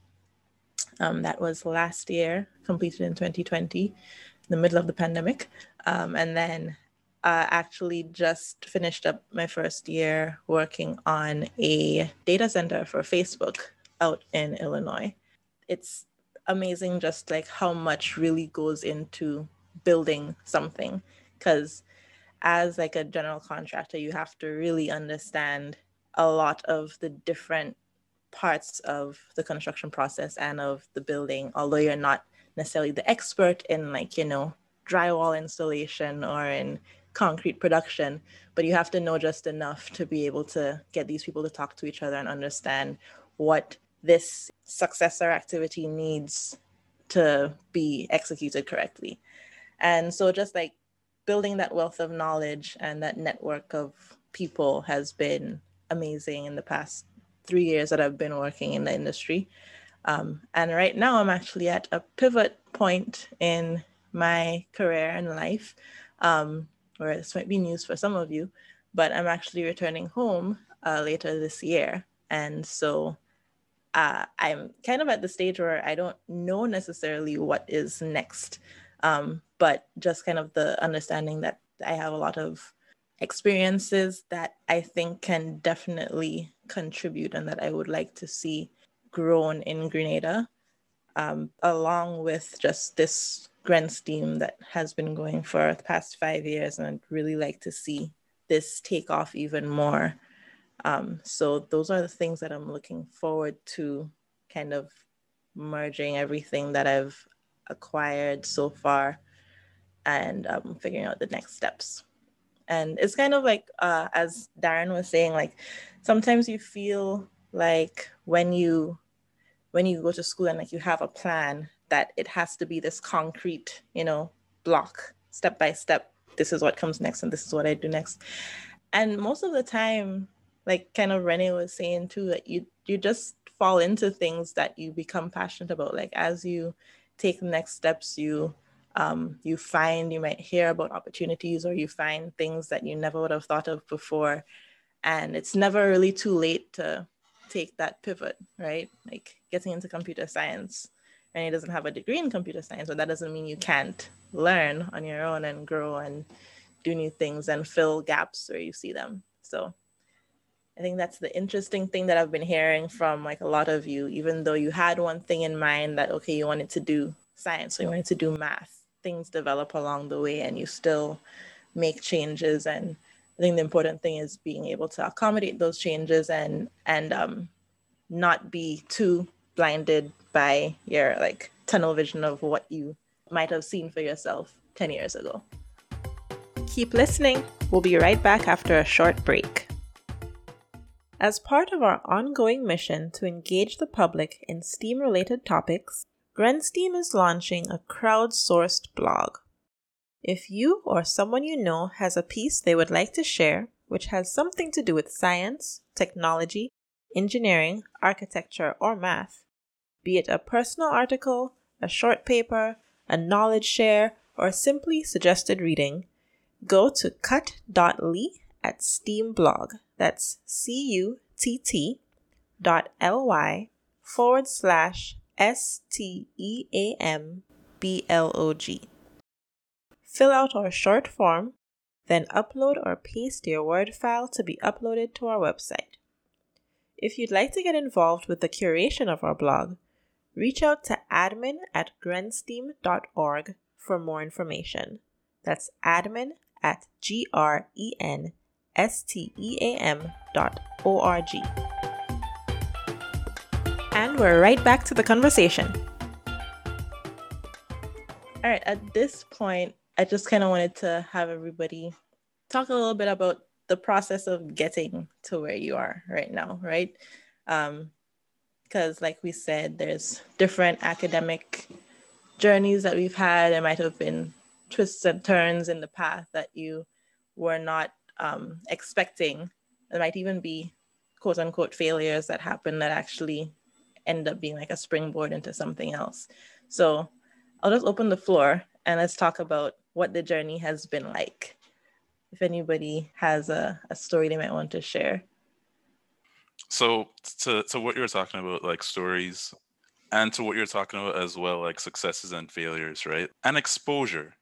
Um, that was last year, completed in twenty twenty, in the middle of the pandemic. Um, and then uh, actually just finished up my first year working on a data center for Facebook out in Illinois. It's amazing just like how much really goes into building something, because as like a general contractor, you have to really understand a lot of the different parts of the construction process and of the building, although you're not necessarily the expert in like, you know, drywall installation or in concrete production, but you have to know just enough to be able to get these people to talk to each other and understand what this successor activity needs to be executed correctly. And so just like building that wealth of knowledge and that network of people has been amazing in the past three years that I've been working in the industry. Um, and right now I'm actually at a pivot point in my career and life, um, where this might be news for some of you, but I'm actually returning home uh, later this year. And so uh, I'm kind of at the stage where I don't know necessarily what is next, um, but just kind of the understanding that I have a lot of experiences that I think can definitely contribute and that I would like to see grown in Grenada, um, along with just this Grants team that has been going for the past five years. And I'd really like to see this take off even more. Um, so those are the things that I'm looking forward to, kind of merging everything that I've acquired so far and um, figuring out the next steps. And it's kind of like, uh, as Darren was saying, like sometimes you feel like when you when you go to school and like you have a plan that it has to be this concrete, you know, block, step by step. This is what comes next and this is what I do next. And most of the time, like kind of Renee was saying too, that you you just fall into things that you become passionate about. Like as you take the next steps, you um, you find, you might hear about opportunities or you find things that you never would have thought of before. And it's never really too late to take that pivot, right? Like getting into computer science. And he doesn't have a degree in computer science, but that doesn't mean you can't learn on your own and grow and do new things and fill gaps where you see them. So I think that's the interesting thing that I've been hearing from like a lot of you, even though you had one thing in mind that, okay, you wanted to do science, or you wanted to do math, things develop along the way and you still make changes. And I think the important thing is being able to accommodate those changes and, and um, not be too blinded by your like tunnel vision of what you might have seen for yourself ten years ago. Keep listening. We'll be right back after a short break. As part of our ongoing mission to engage the public in STEAM-related topics, GrenSteam is launching a crowdsourced blog. If you or someone you know has a piece they would like to share, which has something to do with science, technology, engineering, architecture, or math, be it a personal article, a short paper, a knowledge share, or simply suggested reading, go to cut.ly at SteamBlog. That's C-U-T-T dot L-Y forward slash S-T-E-A-M B-L-O-G. fill out our short form, then upload or paste your Word file to be uploaded to our website. If you'd like to get involved with the curation of our blog, reach out to admin at grensteam dot org for more information. That's admin at G R E N S T E A M dot O R G. And we're right back to the conversation. All right, at this point, I just kind of wanted to have everybody talk a little bit about the process of getting to where you are right now, right? Um, because like we said, there's different academic journeys that we've had. There might have been twists and turns in the path that you were not um, expecting. There might even be quote unquote failures that happen that actually end up being like a springboard into something else. So I'll just open the floor and let's talk about what the journey has been like. If anybody has a, a story they might want to share. So to, to what you were talking about, like stories, and to what you're talking about as well, like successes and failures, right? And exposure.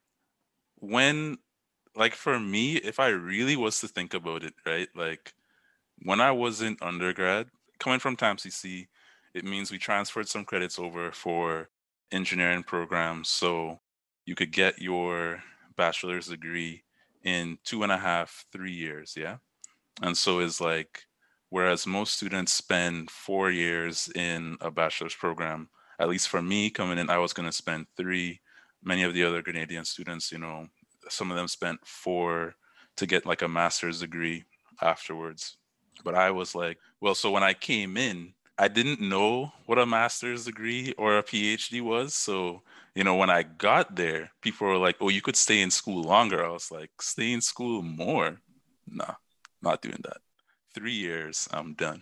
When, like for me, if I really was to think about it, right? Like when I was in undergrad, coming from T A M C C, it means we transferred some credits over for engineering programs. So you could get your bachelor's degree in two and a half, three years, yeah? And so it's like, whereas most students spend four years in a bachelor's program, at least for me coming in, I was going to spend three. Many of the other Grenadian students, you know, some of them spent four to get like a master's degree afterwards. But I was like, well, so when I came in, I didn't know what a master's degree or a PhD was. So, you know, when I got there, people were like, oh, you could stay in school longer. I was like, stay in school more? Nah, not doing that. Three years, I'm done.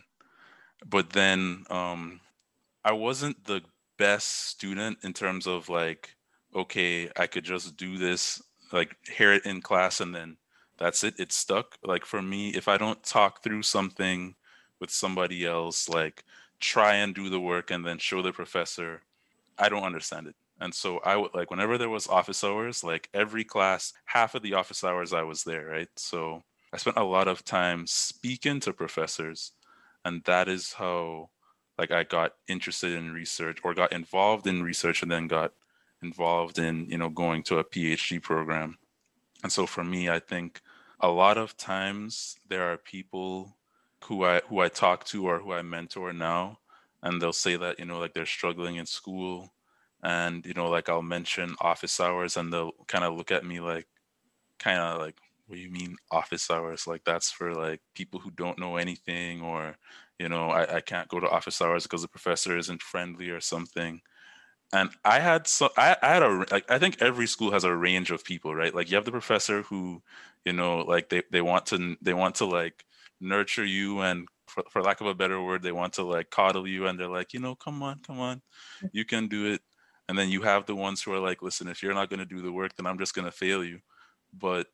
But then um, I wasn't the best student in terms of like, okay, I could just do this, like hear it in class and then that's it. It's stuck. Like for me, if I don't talk through something with somebody else, like try and do the work and then show the professor, I don't understand it. And so I would like, whenever there was office hours, like every class, half of the office hours I was there, right? So I spent a lot of time speaking to professors, and that is how like I got interested in research or got involved in research and then got involved in, you know, going to a PhD program. And so for me, I think a lot of times there are people who I who I talk to or who I mentor now, and they'll say that, you know, like they're struggling in school. And, you know, like I'll mention office hours and they'll kind of look at me like, kind of like, what do you mean office hours? Like that's for like people who don't know anything, or, you know, I, I can't go to office hours because the professor isn't friendly or something. And I had so I, I had a like I think every school has a range of people, right? Like you have the professor who, you know, like they, they want to they want to like nurture you, and for, for lack of a better word, they want to like coddle you, and they're like, you know, come on, come on, you can do it. And then you have the ones who are like, listen, if you're not going to do the work, then I'm just going to fail you. But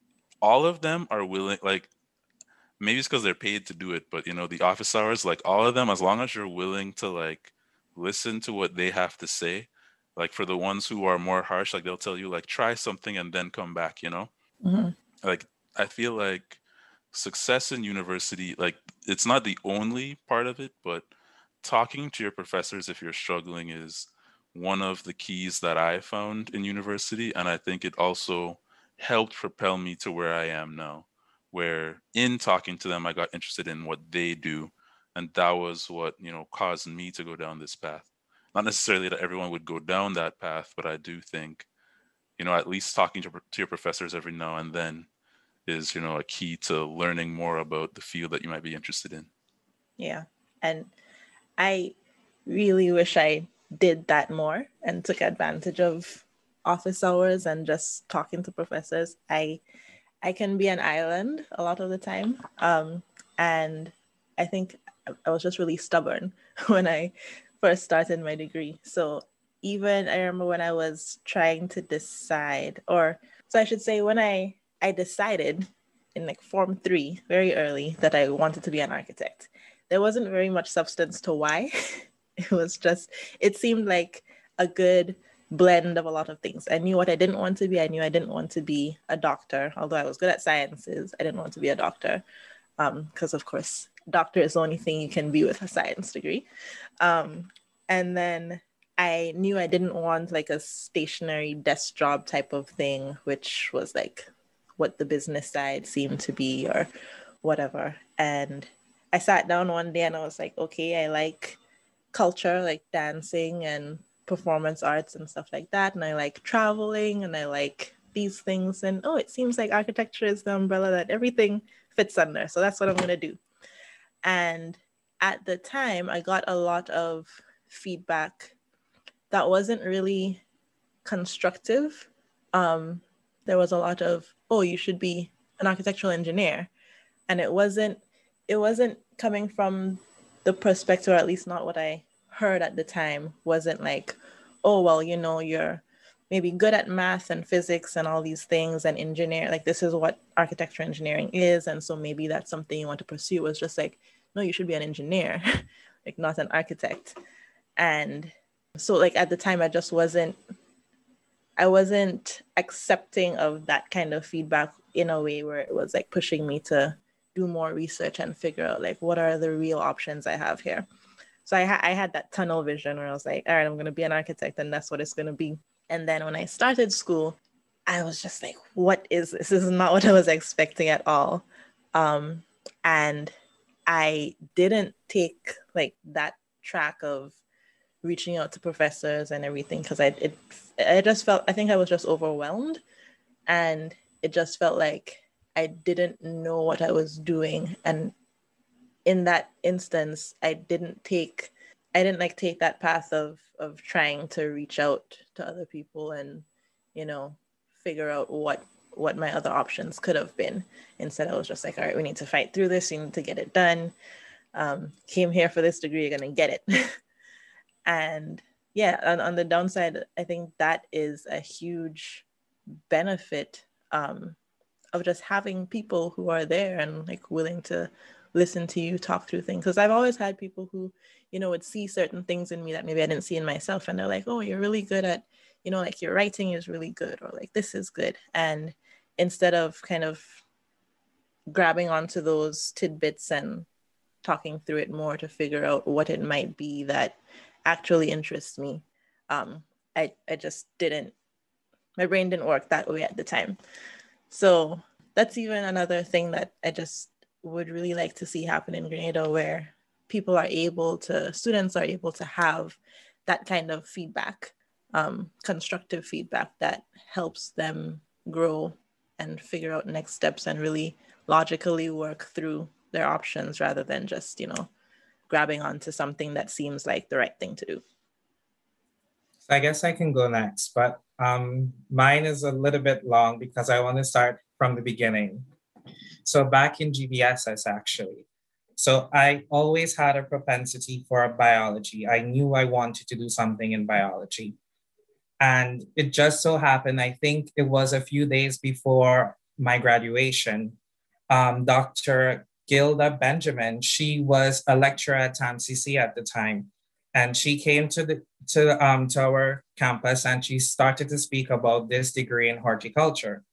all of them are willing, like maybe it's because they're paid to do it, but you know, the office hours, like all of them, as long as you're willing to like listen to what they have to say, like for the ones who are more harsh, like they'll tell you like try something and then come back, you know. Mm-hmm. Like I feel like success in university, like it's not the only part of it, but talking to your professors if you're struggling is one of the keys that I found in university. And I think it also helped propel me to where I am now, where in talking to them, I got interested in what they do. And that was what, you know, caused me to go down this path. Not necessarily that everyone would go down that path, but I do think, you know, at least talking to, to your professors every now and then is, you know, a key to learning more about the field that you might be interested in. Yeah. And I really wish I did that more and took advantage of office hours and just talking to professors. I I can be an island a lot of the time. Um, and I think I was just really stubborn when I first started my degree. So even I remember when I was trying to decide, or so I should say when I, I decided in like form three, very early, that I wanted to be an architect. There wasn't very much substance to why. It was just, it seemed like a good blend of a lot of things. I knew what I didn't want to be. I knew I didn't want to be a doctor, although I was good at sciences. I didn't want to be a doctor because, um, of course, doctor is the only thing you can be with a science degree. Um, and then I knew I didn't want like a stationary desk job type of thing, which was like what the business side seemed to be or whatever. And I sat down one day and I was like, okay, I like culture, like dancing and performance arts and stuff like that. And I like traveling and I like these things. And oh, it seems like architecture is the umbrella that everything fits under. So that's what I'm going to do. And at the time, I got a lot of feedback that wasn't really constructive. Um, there was a lot of, oh, you should be an architectural engineer. And it wasn't, it wasn't coming from the perspective, or at least not what I heard at the time, wasn't like, oh, well, you know, you're maybe good at math and physics and all these things and engineer, like this is what architecture engineering is. And so maybe that's something you want to pursue. It was just like, no, you should be an engineer, like not an architect. And so like at the time, I just wasn't, I wasn't accepting of that kind of feedback in a way where it was like pushing me to do more research and figure out like, what are the real options I have here? So I, ha- I had that tunnel vision where I was like, all right, I'm going to be an architect and that's what it's going to be. And then when I started school, I was just like, what is this? This is not what I was expecting at all. Um, and I didn't take like that track of reaching out to professors and everything because I it I just felt, I think I was just overwhelmed, and it just felt like I didn't know what I was doing. And in that instance, I didn't take, I didn't like take that path of of trying to reach out to other people and, you know, figure out what what my other options could have been. Instead, I was just like, all right, we need to fight through this. You need to get it done. Um, came here for this degree, you're gonna get it. And yeah, on, on the downside, I think that is a huge benefit um, of just having people who are there and like willing to listen to you talk through things. Because I've always had people who, you know, would see certain things in me that maybe I didn't see in myself. And they're like, oh, you're really good at, you know, like your writing is really good, or like this is good. And instead of kind of grabbing onto those tidbits and talking through it more to figure out what it might be that actually interests me, um, I, I just didn't, my brain didn't work that way at the time. So that's even another thing that I just would really like to see happen in Grenada, where people are able to, students are able to have that kind of feedback, um, constructive feedback that helps them grow and figure out next steps and really logically work through their options rather than just, you know, grabbing onto something that seems like the right thing to do. So I guess I can go next, but um, mine is a little bit long because I want to start from the beginning. So back in G B S S actually. So I always had a propensity for biology. I knew I wanted to do something in biology. And it just so happened, I think it was a few days before my graduation, um, Doctor Gilda Benjamin, she was a lecturer at T A M C C at the time. And she came to the to um to our campus and she started to speak about this degree in horticulture.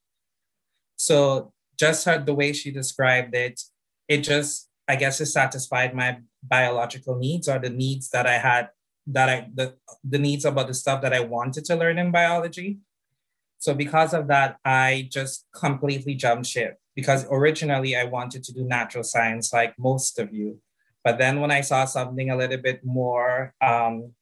So just her, the way she described it, it just, I guess it satisfied my biological needs, or the needs that I had, that I the, the needs about the stuff that I wanted to learn in biology. So because of that, I just completely jumped ship, because originally I wanted to do natural science like most of you. But then when I saw something a little bit more um,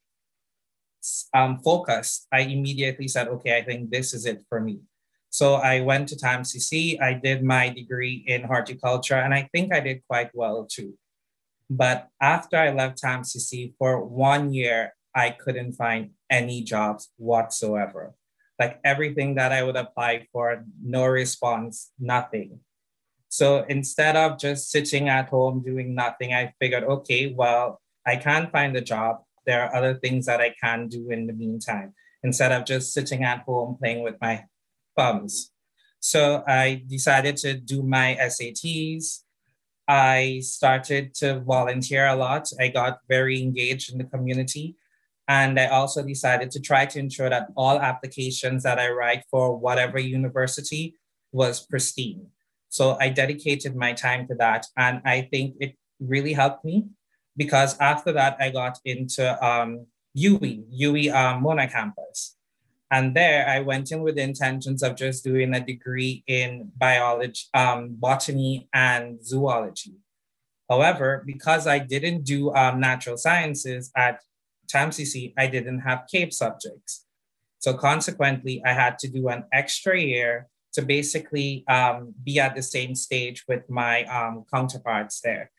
um, focused, I immediately said, okay, I think this is it for me. So I went to T A M C C, I did my degree in horticulture, and I think I did quite well too. But after I left T A M C C for one year, I couldn't find any jobs whatsoever. Like everything that I would apply for, no response, nothing. So instead of just sitting at home doing nothing, I figured, okay, well, I can't find a job. There are other things that I can do in the meantime, instead of just sitting at home playing with my thumbs. So I decided to do my S A Ts. I started to volunteer a lot. I got very engaged in the community. And I also decided to try to ensure that all applications that I write for whatever university was pristine. So I dedicated my time to that. And I think it really helped me because after that, I got into um, U W I, U W I um, Mona campus. And there I went in with the intentions of just doing a degree in biology, um, botany and zoology. However, because I didn't do um, natural sciences at T A M C C, I didn't have CAPE subjects. So consequently, I had to do an extra year to basically um, be at the same stage with my um, counterparts there.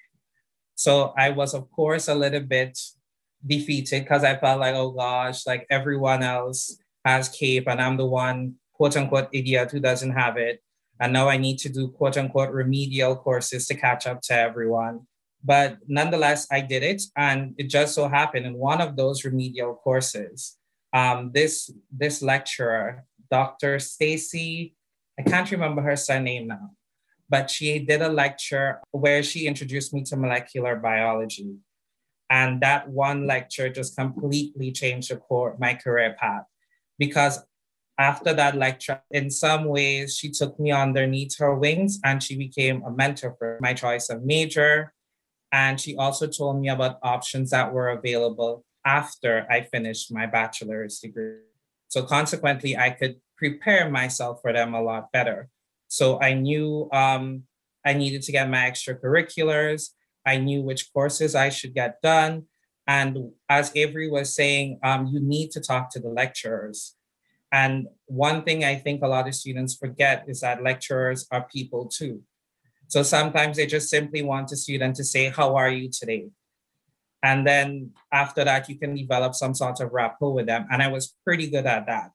So I was, of course, a little bit defeated because I felt like, oh gosh, like everyone else has CAPE and I'm the one, quote unquote, idiot who doesn't have it. And now I need to do quote unquote remedial courses to catch up to everyone. But nonetheless, I did it. And it just so happened in one of those remedial courses, um, this, this lecturer, Doctor Stacy, I can't remember her surname now, but she did a lecture where she introduced me to molecular biology. And that one lecture just completely changed the core, my career path. Because after that lecture, in some ways, she took me underneath her wings and she became a mentor for my choice of major. And she also told me about options that were available after I finished my bachelor's degree. So consequently, I could prepare myself for them a lot better. So I knew um, I needed to get my extracurriculars. I knew which courses I should get done. And as Avery was saying, um, you need to talk to the lecturers. And one thing I think a lot of students forget is that lecturers are people too. So sometimes they just simply want a student to say, how are you today? And then after that, you can develop some sort of rapport with them. And I was pretty good at that.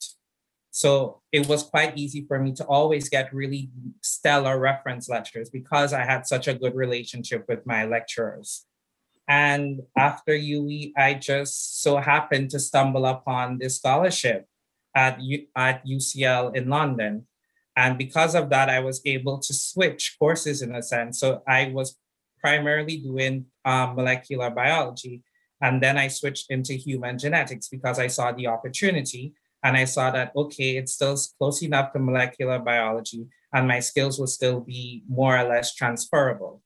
So it was quite easy for me to always get really stellar reference lectures because I had such a good relationship with my lecturers. And after U W I, I just so happened to stumble upon this scholarship at, U- at U C L in London. And because of that, I was able to switch courses in a sense. So I was primarily doing um, molecular biology. And then I switched into human genetics because I saw the opportunity. And I saw that, okay, it's still close enough to molecular biology and my skills will still be more or less transferable.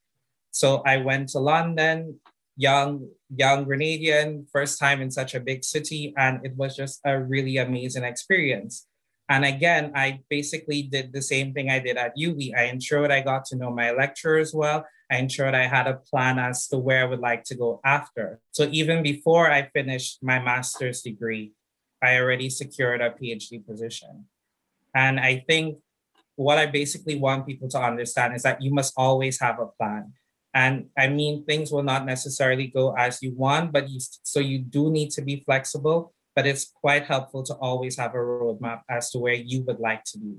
So I went to London, young, young Grenadian, first time in such a big city. And it was just a really amazing experience. And again, I basically did the same thing I did at U W I. I ensured I got to know my lecturers well. I ensured I had a plan as to where I would like to go after. So even before I finished my master's degree, I already secured a PhD position. And I think what I basically want people to understand is that you must always have a plan. And I mean, things will not necessarily go as you want, but you, so you do need to be flexible, but it's quite helpful to always have a roadmap as to where you would like to be.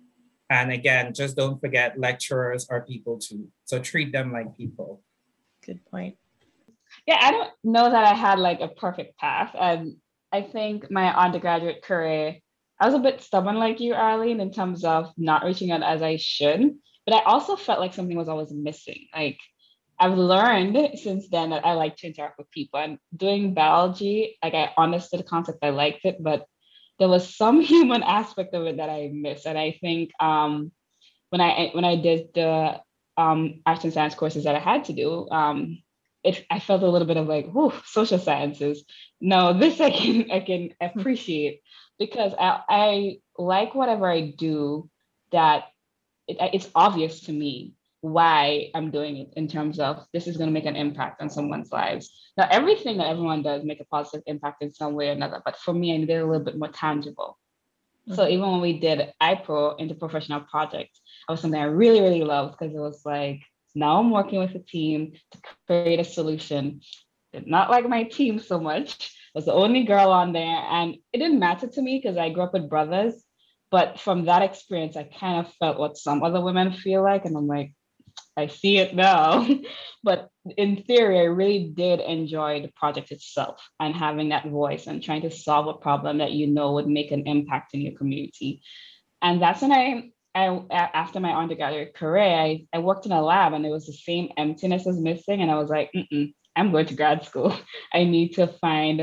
And again, just don't forget lecturers are people too. So treat them like people. Good point. Yeah, I don't know that I had like a perfect path. And I think my undergraduate career, I was a bit stubborn like you, Arlene, in terms of not reaching out as I should. But I also felt like something was always missing. Like I've learned since then that I like to interact with people. And doing biology, like I understood the concept, I liked it, but there was some human aspect of it that I missed. And I think um, when I when I did the um, arts and science courses that I had to do, um, it I felt a little bit of like, whew, social sciences. No, this I can I can appreciate because I, I like whatever I do that it, it's obvious to me why I'm doing it in terms of this is going to make an impact on someone's lives. Now, everything that everyone does make a positive impact in some way or another, but for me, I needed a little bit more tangible. Mm-hmm. So even when we did iPro, interprofessional projects, it was something I really, really loved because it was like, now I'm working with a team to create a solution. Did not like my team so much. I was the only girl on there and it didn't matter to me because I grew up with brothers. But from that experience, I kind of felt what some other women feel like. And I'm like, I see it now. But in theory, I really did enjoy the project itself and having that voice and trying to solve a problem that you know would make an impact in your community. And that's when I, I after my undergraduate career, I, I worked in a lab and it was the same emptiness was missing. And I was like, Mm-mm, I'm going to grad school. I need to find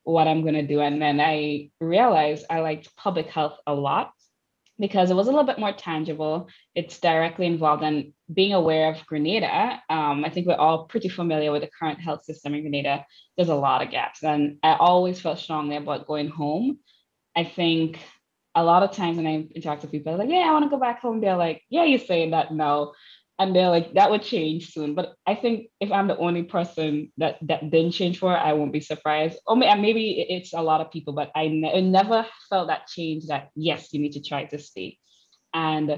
what I'm going to do. And then I realized I liked public health a lot because it was a little bit more tangible. It's directly involved in being aware of Grenada. Um, I think we're all pretty familiar with the current health system in Grenada. There's a lot of gaps. And I always felt strongly about going home. I think a lot of times when I interact with people, I'm like, yeah, I want to go back home. They're like, yeah, you're saying that now. And they're like, that would change soon. But I think if I'm the only person that that didn't change for, I won't be surprised. Or maybe it's a lot of people, but I ne- never felt that change that, yes, you need to try to stay. And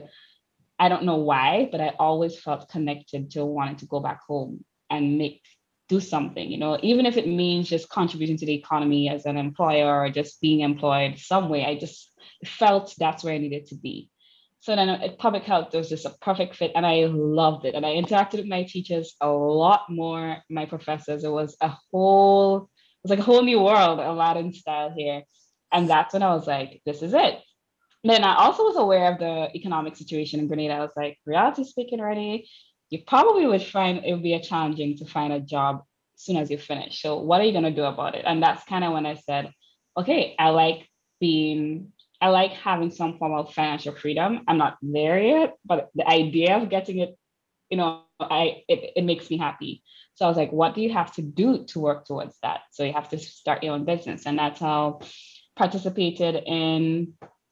I don't know why, but I always felt connected to wanting to go back home and make, do something, you know, even if it means just contributing to the economy as an employer or just being employed some way. I just felt that's where I needed to be. So then at public health, there was just a perfect fit and I loved it. And I interacted with my teachers a lot more, my professors. It was a whole, it was like a whole new world, Aladdin style here. And that's when I was like, this is it. Then I also was aware of the economic situation in Grenada. I was like, reality speaking already, you probably would find it would be a challenging to find a job as soon as you finish. So what are you going to do about it? And that's kind of when I said, okay, I like being I like having some form of financial freedom. I'm not there yet, but the idea of getting it, you know, I it, it makes me happy. So I was like, what do you have to do to work towards that? So you have to start your own business. And that's how I participated in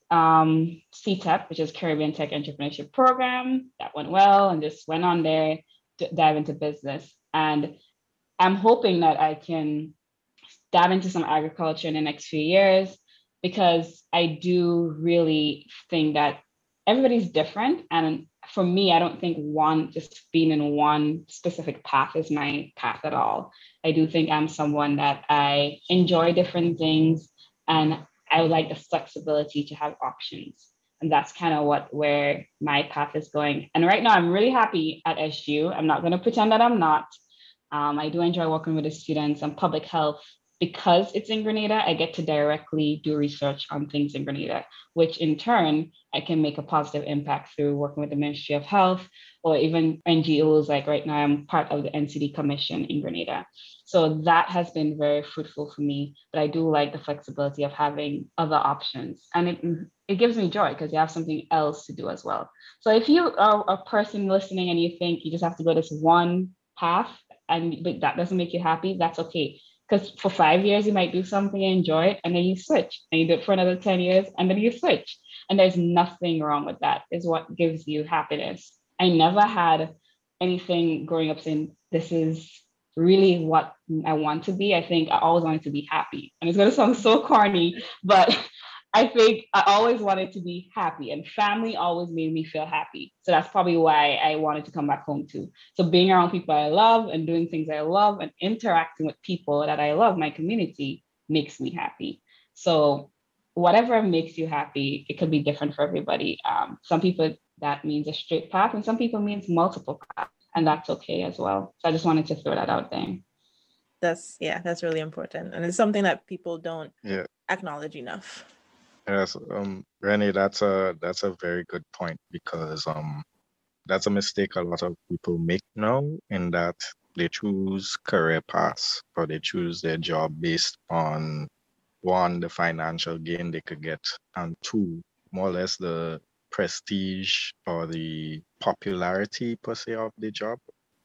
um, C T E P, which is Caribbean Tech Entrepreneurship Program. That went well and just went on there to dive into business. And I'm hoping that I can dive into some agriculture in the next few years, because I do really think that everybody's different. And for me, I don't think one, just being in one specific path is my path at all. I do think I'm someone that I enjoy different things and I would like the flexibility to have options. And that's kind of what where my path is going. And right now I'm really happy at S U. I'm not going to pretend that I'm not. Um, I do enjoy working with the students and public health. Because it's in Grenada, I get to directly do research on things in Grenada, which in turn, I can make a positive impact through working with the Ministry of Health or even N G Os. Like right now, I'm part of the N C D Commission in Grenada. So that has been very fruitful for me, but I do like the flexibility of having other options. And it, it gives me joy because you have something else to do as well. So if you are a person listening and you think you just have to go this one path and but that doesn't make you happy, that's okay. Because for five years, you might do something and enjoy it, and then you switch, and you do it for another ten years, and then you switch. And there's nothing wrong with that, is what gives you happiness. I never had anything growing up saying, this is really what I want to be. I think I always wanted to be happy. And it's going to sound so corny, but I think I always wanted to be happy, and family always made me feel happy. So that's probably why I wanted to come back home too. So being around people I love and doing things I love and interacting with people that I love, my community, makes me happy. So whatever makes you happy, it could be different for everybody. Um, some people that means a straight path, and some people means multiple paths, and that's okay as well. So I just wanted to throw that out there. That's yeah, that's really important, and it's something that people don't Yeah. acknowledge enough. Yes, um, Rennie, that's a that's a very good point, because um, that's a mistake a lot of people make now, in that they choose career paths or they choose their job based on, one, the financial gain they could get, and two, more or less the prestige or the popularity per se of the job,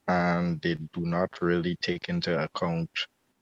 and they do not really take into account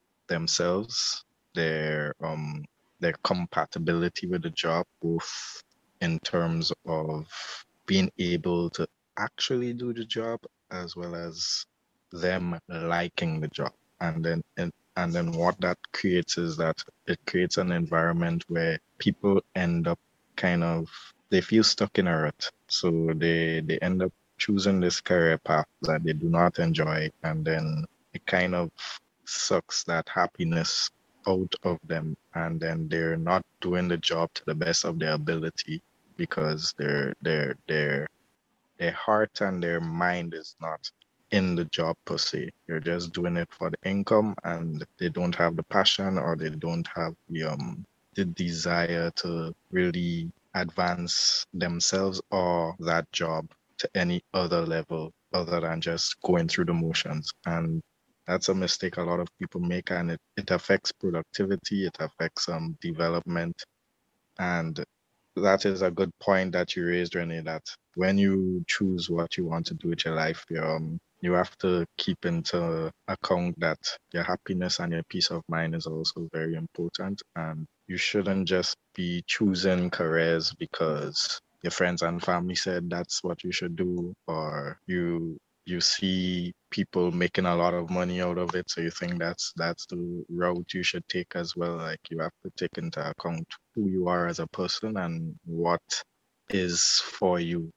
themselves, their um their compatibility with the job, both in terms of being able to actually do the job as well as them liking the job. And then and, and then what that creates is that it creates an environment where people end up kind of, they feel stuck in a rut. So they they end up choosing this career path that they do not enjoy, and then it kind of sucks that happiness out of them, and then they're not doing the job to the best of their ability, because their their their their heart and their mind is not in the job per se. They're just doing it for the income, and they don't have the passion, or they don't have the um the desire to really advance themselves or that job to any other level other than just going through the motions. And That's a mistake a lot of people make, and it, it affects productivity, it affects um development. And that is a good point that you raised, Renee, that when you choose what you want to do with your life, you, um, you have to keep into account that your happiness and your peace of mind is also very important. And you shouldn't just be choosing careers because your friends and family said that's what you should do, or you you see people making a lot of money out of it, so you think that's that's the route you should take as well. Like you have to take into account who you are as a person and what is for you.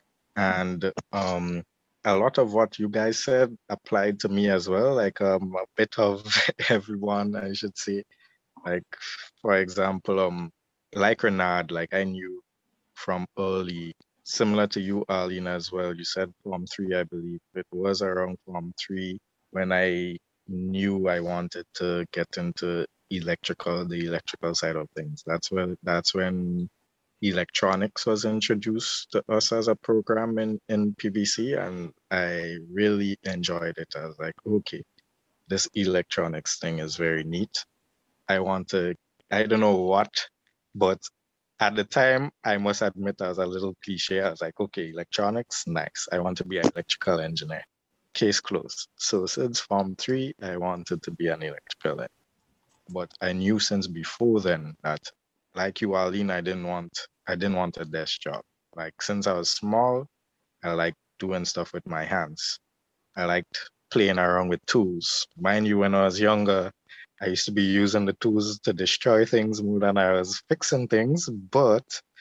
And um a lot of what you guys said applied to me as well, like um a bit of everyone, I should say. Like for example, um like Renard, like I knew from early, similar to you, Arlene, as well. You said Form three, I believe. It was around Form three when I knew I wanted to get into electrical, the electrical side of things. That's when that's when electronics was introduced to us as a program in, in P V C, and I really enjoyed it. I was like, okay, this electronics thing is very neat. I want to, I don't know what, but at the time, I must admit, I was a little cliche. I was like, okay, electronics, nice. I want to be an electrical engineer. Case closed. So since Form three, I wanted to be an electrical engineer. But I knew since before then that, like you, Arlene, I didn't want, I didn't want a desk job. Like since I was small, I liked doing stuff with my hands. I liked playing around with tools. Mind you, when I was younger, I used to be using the tools to destroy things more than I was fixing things, but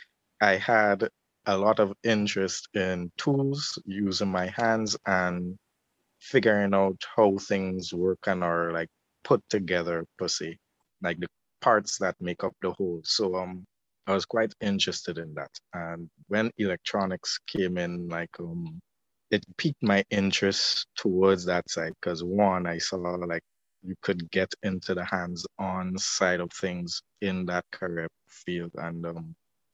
I had a lot of interest in tools, using my hands and figuring out how things work and are like put together per se, like the parts that make up the whole. So um I was quite interested in that. And when electronics came in, like um it piqued my interest towards that side because one, I saw like you could get into the hands-on side of things in that career field, and um,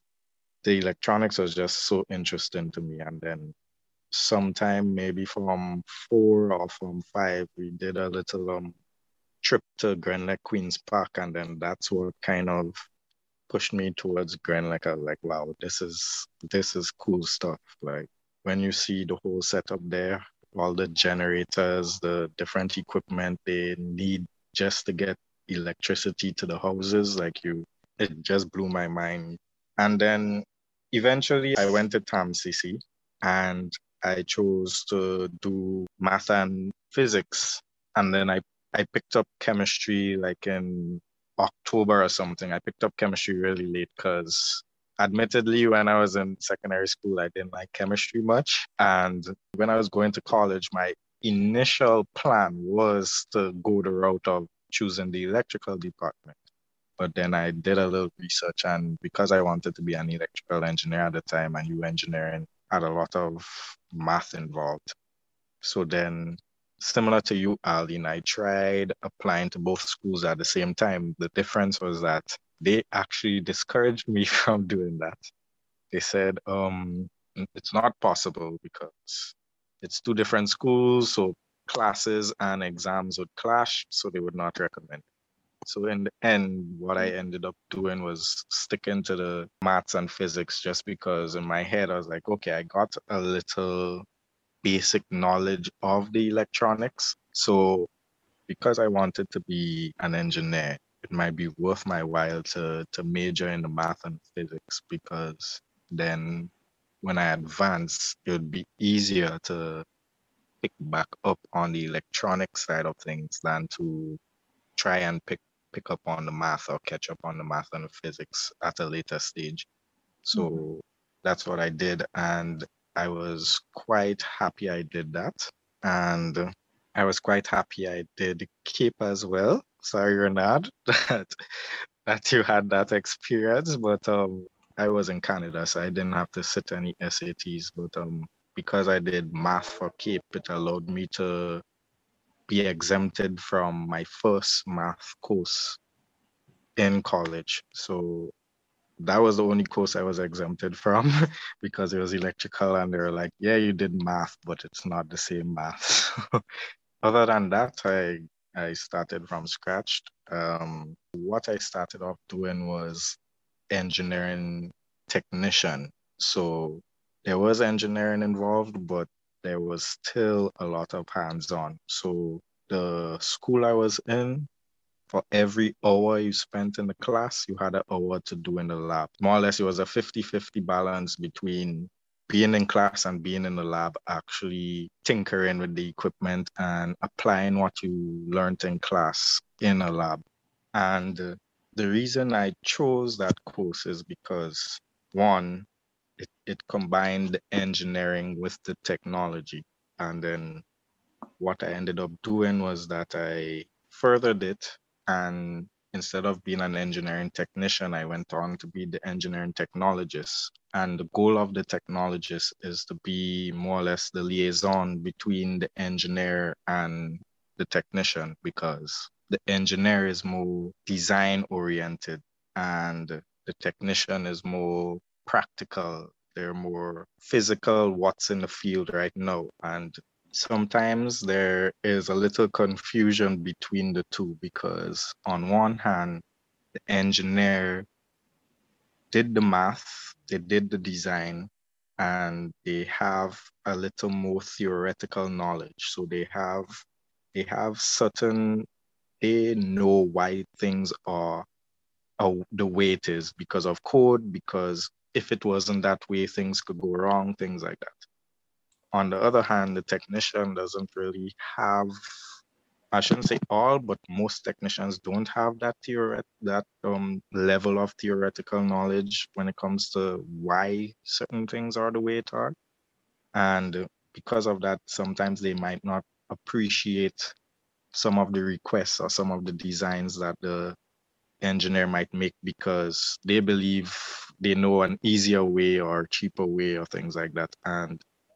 the electronics was just so interesting to me. And then sometime maybe from four or from five, we did a little um trip to Grand Lake Queens Park, and then that's what kind of pushed me towards Grand Lake. I was like, wow, this is this is cool stuff. Like when you see the whole setup there, all the generators, the different equipment they need just to get electricity to the houses, like you, it just blew my mind. And then eventually I went to T A M C C and I chose to do math and physics. And then I, I picked up chemistry like in October or something. I picked up chemistry really late because admittedly, when I was in secondary school, I didn't like chemistry much. And when I was going to college, my initial plan was to go the route of choosing the electrical department. But then I did a little research, and because I wanted to be an electrical engineer at the time, and U engineering had a lot of math involved. So then, similar to you, Arlene, I tried applying to both schools at the same time. The difference was that they actually discouraged me from doing that. They said, um, it's not possible because it's two different schools, so classes and exams would clash, so they would not recommend it. So in the end, what I ended up doing was sticking to the maths and physics just because in my head, I was like, okay, I got a little basic knowledge of the electronics. So because I wanted to be an engineer, it might be worth my while to, to major in the math and physics because then when I advance, it would be easier to pick back up on the electronic side of things than to try and pick pick up on the math or catch up on the math and physics at a later stage. So mm-hmm. That's what I did. And I was quite happy I did that. And I was quite happy I did keep as well. Sorry, Renard, that, that you had that experience. But um, I was in Canada, so I didn't have to sit any S A Ts. But um, because I did math for CAPE, it allowed me to be exempted from my first math course in college. So that was the only course I was exempted from because it was electrical, and they were like, yeah, you did math, but it's not the same math. other than that, I I started from scratch. Um, what I started off doing was engineering technician. So there was engineering involved, but there was still a lot of hands-on. So the school I was in, for every hour you spent in the class, you had an hour to do in the lab. More or less, it was a fifty-fifty balance between being in class and being in the lab, actually tinkering with the equipment and applying what you learned in class in a lab. And uh, the reason I chose that course is because, one, it, it combined the engineering with the technology. And then what I ended up doing was that I furthered it, and instead of being an engineering technician, I went on to be the engineering technologist. And the goal of the technologist is to be more or less the liaison between the engineer and the technician, because the engineer is more design oriented and the technician is more practical. They're more physical, what's in the field right now. And sometimes there is a little confusion between the two, because on one hand, the engineer did the math, they did the design, and they have a little more theoretical knowledge. So they have they have certain, they know why things are uh, the way it is because of code, because if it wasn't that way, things could go wrong, things like that. On the other hand, the technician doesn't really have, I shouldn't say all, but most technicians don't have that theoret that um, level of theoretical knowledge when it comes to why certain things are the way it are. And because of that, sometimes they might not appreciate some of the requests or some of the designs that the engineer might make, because they believe they know an easier way or cheaper way or things like that. And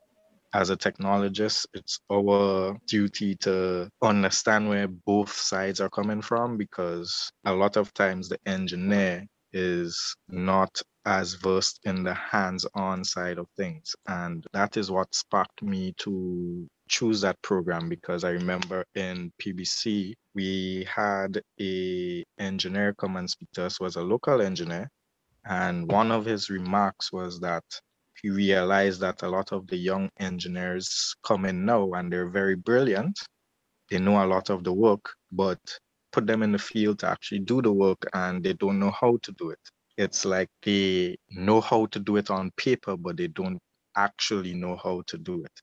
as a technologist, it's our duty to understand where both sides are coming from, because a lot of times the engineer is not as versed in the hands-on side of things. And that is what sparked me to choose that program, because I remember in P B C, we had a engineer come and speak to us, was a local engineer. And one of his remarks was that he realized that a lot of the young engineers come in now and they're very brilliant. They know a lot of the work, but put them in the field to actually do the work and they don't know how to do it. It's like they know how to do it on paper, but they don't actually know how to do it.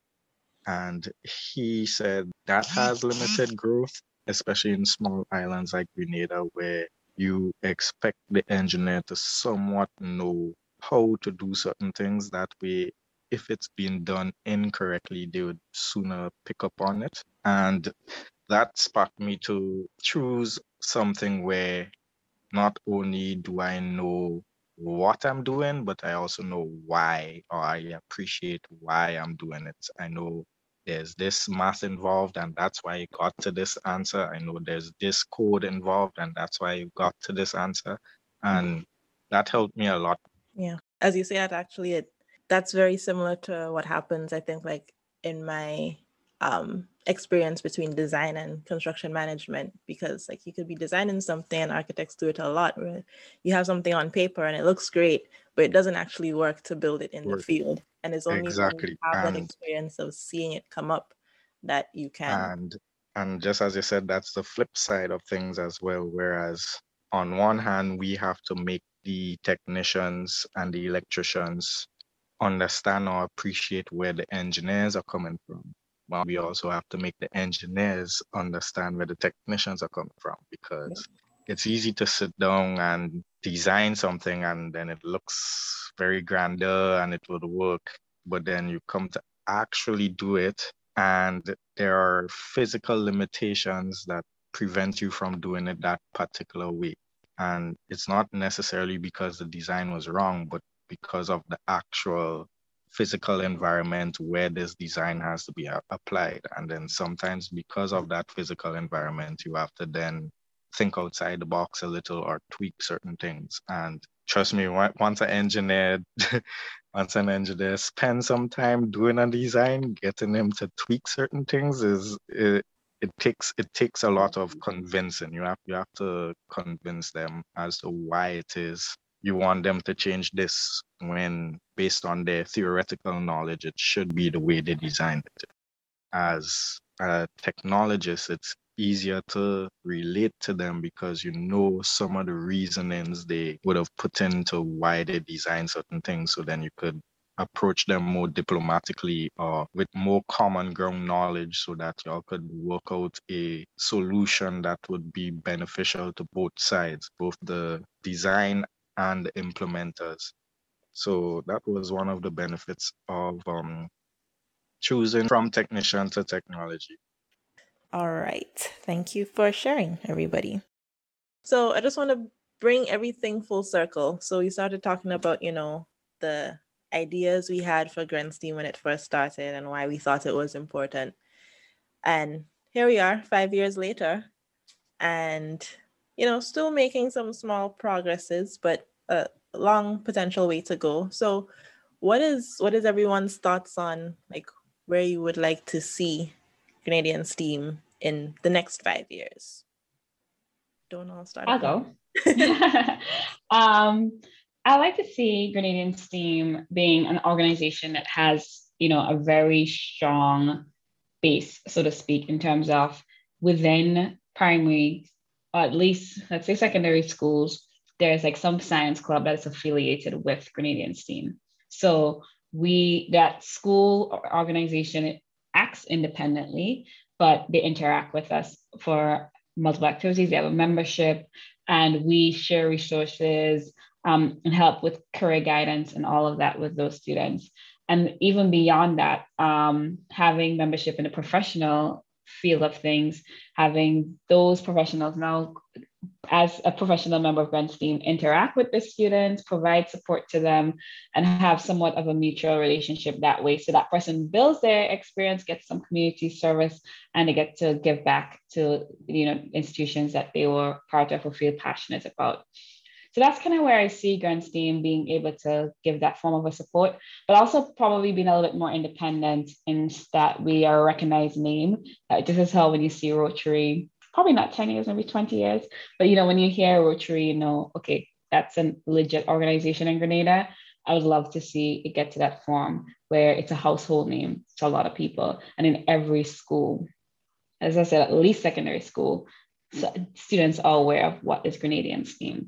And he said that has limited growth, especially in small islands like Grenada, where you expect the engineer to somewhat know how to do certain things. That way, if it's being done incorrectly, they would sooner pick up on it. And that sparked me to choose something where not only do I know what I'm doing, but I also know why, or I appreciate why I'm doing it. I know there's this math involved, and that's why you got to this answer. I know there's this code involved, and that's why you got to this answer. And that helped me a lot. Yeah. As you say that, actually, it that's very similar to what happens, I think, like in my um, experience between design and construction management, because like you could be designing something, and architects do it a lot, where you have something on paper and it looks great, but it doesn't actually work to build it in Work. the field. And it's only when Exactly. you have that And experience of seeing it come up that you can. And and just as you said, that's the flip side of things as well. Whereas on one hand, we have to make the technicians and the electricians understand or appreciate where the engineers are coming from. But we also have to make the engineers understand where the technicians are coming from, because it's easy to sit down and design something and then it looks very grandeur and it would work. But then you come to actually do it, and there are physical limitations that prevent you from doing it that particular way. And it's not necessarily because the design was wrong, but because of the actual physical environment where this design has to be a- applied. And then sometimes because of that physical environment, you have to then think outside the box a little or tweak certain things. And trust me, on- once an engineer, once an engineer spends some time doing a design, getting them to tweak certain things is it, it takes it takes a lot of convincing. You have you have to convince them as to why it is you want them to change this, when based on their theoretical knowledge, it should be the way they designed it. As a technologist, it's easier to relate to them because you know some of the reasonings they would have put into why they design certain things. So then you could approach them more diplomatically or with more common ground knowledge so that y'all could work out a solution that would be beneficial to both sides, both the design and the implementers. So that was one of the benefits of um, choosing from technician to technology. All right. Thank you for sharing, everybody. So I just want to bring everything full circle. So we started talking about, you know, the ideas we had for Grensteam when it first started and why we thought it was important. And here we are five years later and, you know, still making some small progresses, but a long potential way to go. So what is what is everyone's thoughts on like where you would like to see Grenadian STEAM in the next five years? Don't all start. I'll go. um, I like to see Grenadian STEAM being an organization that has, you know, a very strong base, so to speak, in terms of within primary, or at least let's say secondary schools, there's like some science club that's affiliated with Grenadian STEAM. So we, that school organization acts independently, but they interact with us for multiple activities. They have a membership and we share resources um, and help with career guidance and all of that with those students. And even beyond that, um, having membership in the professional field of things, having those professionals now as a professional member of Grensteam interact with the students, provide support to them, and have somewhat of a mutual relationship that way. So that person builds their experience, gets some community service, and they get to give back to, you know, institutions that they were part of or feel passionate about. So that's kind of where I see Grensteam being able to give that form of a support, but also probably being a little bit more independent in that we are a recognized name. Uh, this is how when you see Rotary, probably not ten years, maybe twenty years, but you know, when you hear Rotary, you know, okay, that's a legit organization in Grenada. I would love to see it get to that form where it's a household name to a lot of people. And in every school, as I said, at least secondary school, so students are aware of what is Grenadian STEAM.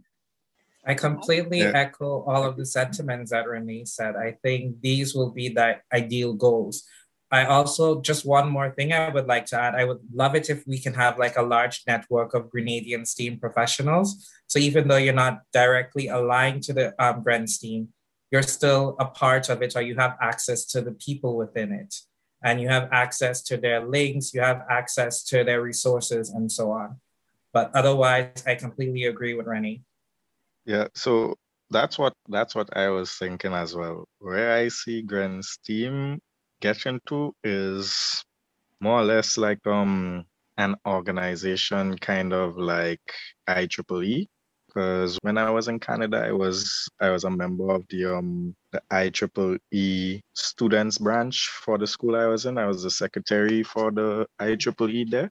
I completely Yeah. echo all of the sentiments that Renee said. I think these will be the ideal goals. I also, just one more thing I would like to add. I would love it if we can have like a large network of Grenadian STEAM professionals. So even though you're not directly aligned to the um, Grensteam, you're still a part of it, or you have access to the people within it. And you have access to their links, you have access to their resources and so on. But otherwise, I completely agree with Rennie. Yeah, so that's what that's what I was thinking as well. Where I see Grensteam getting to is more or less like um an organization kind of like I triple E. Because when I was in Canada, I was I was a member of the um the I triple E students branch for the school I was in. I was the secretary for the I triple E there.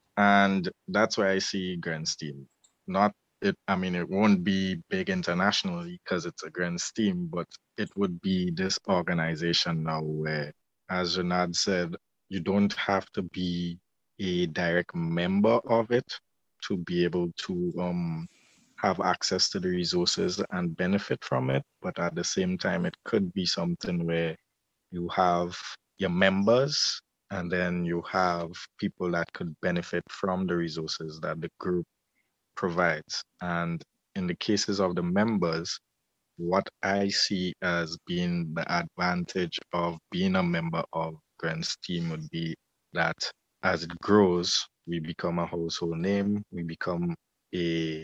And that's where I see Grensteam. Not it, I mean, it won't be big internationally because it's a Grensteam, but it would be this organization now where, as Renard said, you don't have to be a direct member of it to be able to um, have access to the resources and benefit from it. But at the same time, it could be something where you have your members and then you have people that could benefit from the resources that the group provides. And in the cases of the members, what I see as being the advantage of being a member of Grensteam would be that as it grows, we become a household name, we become a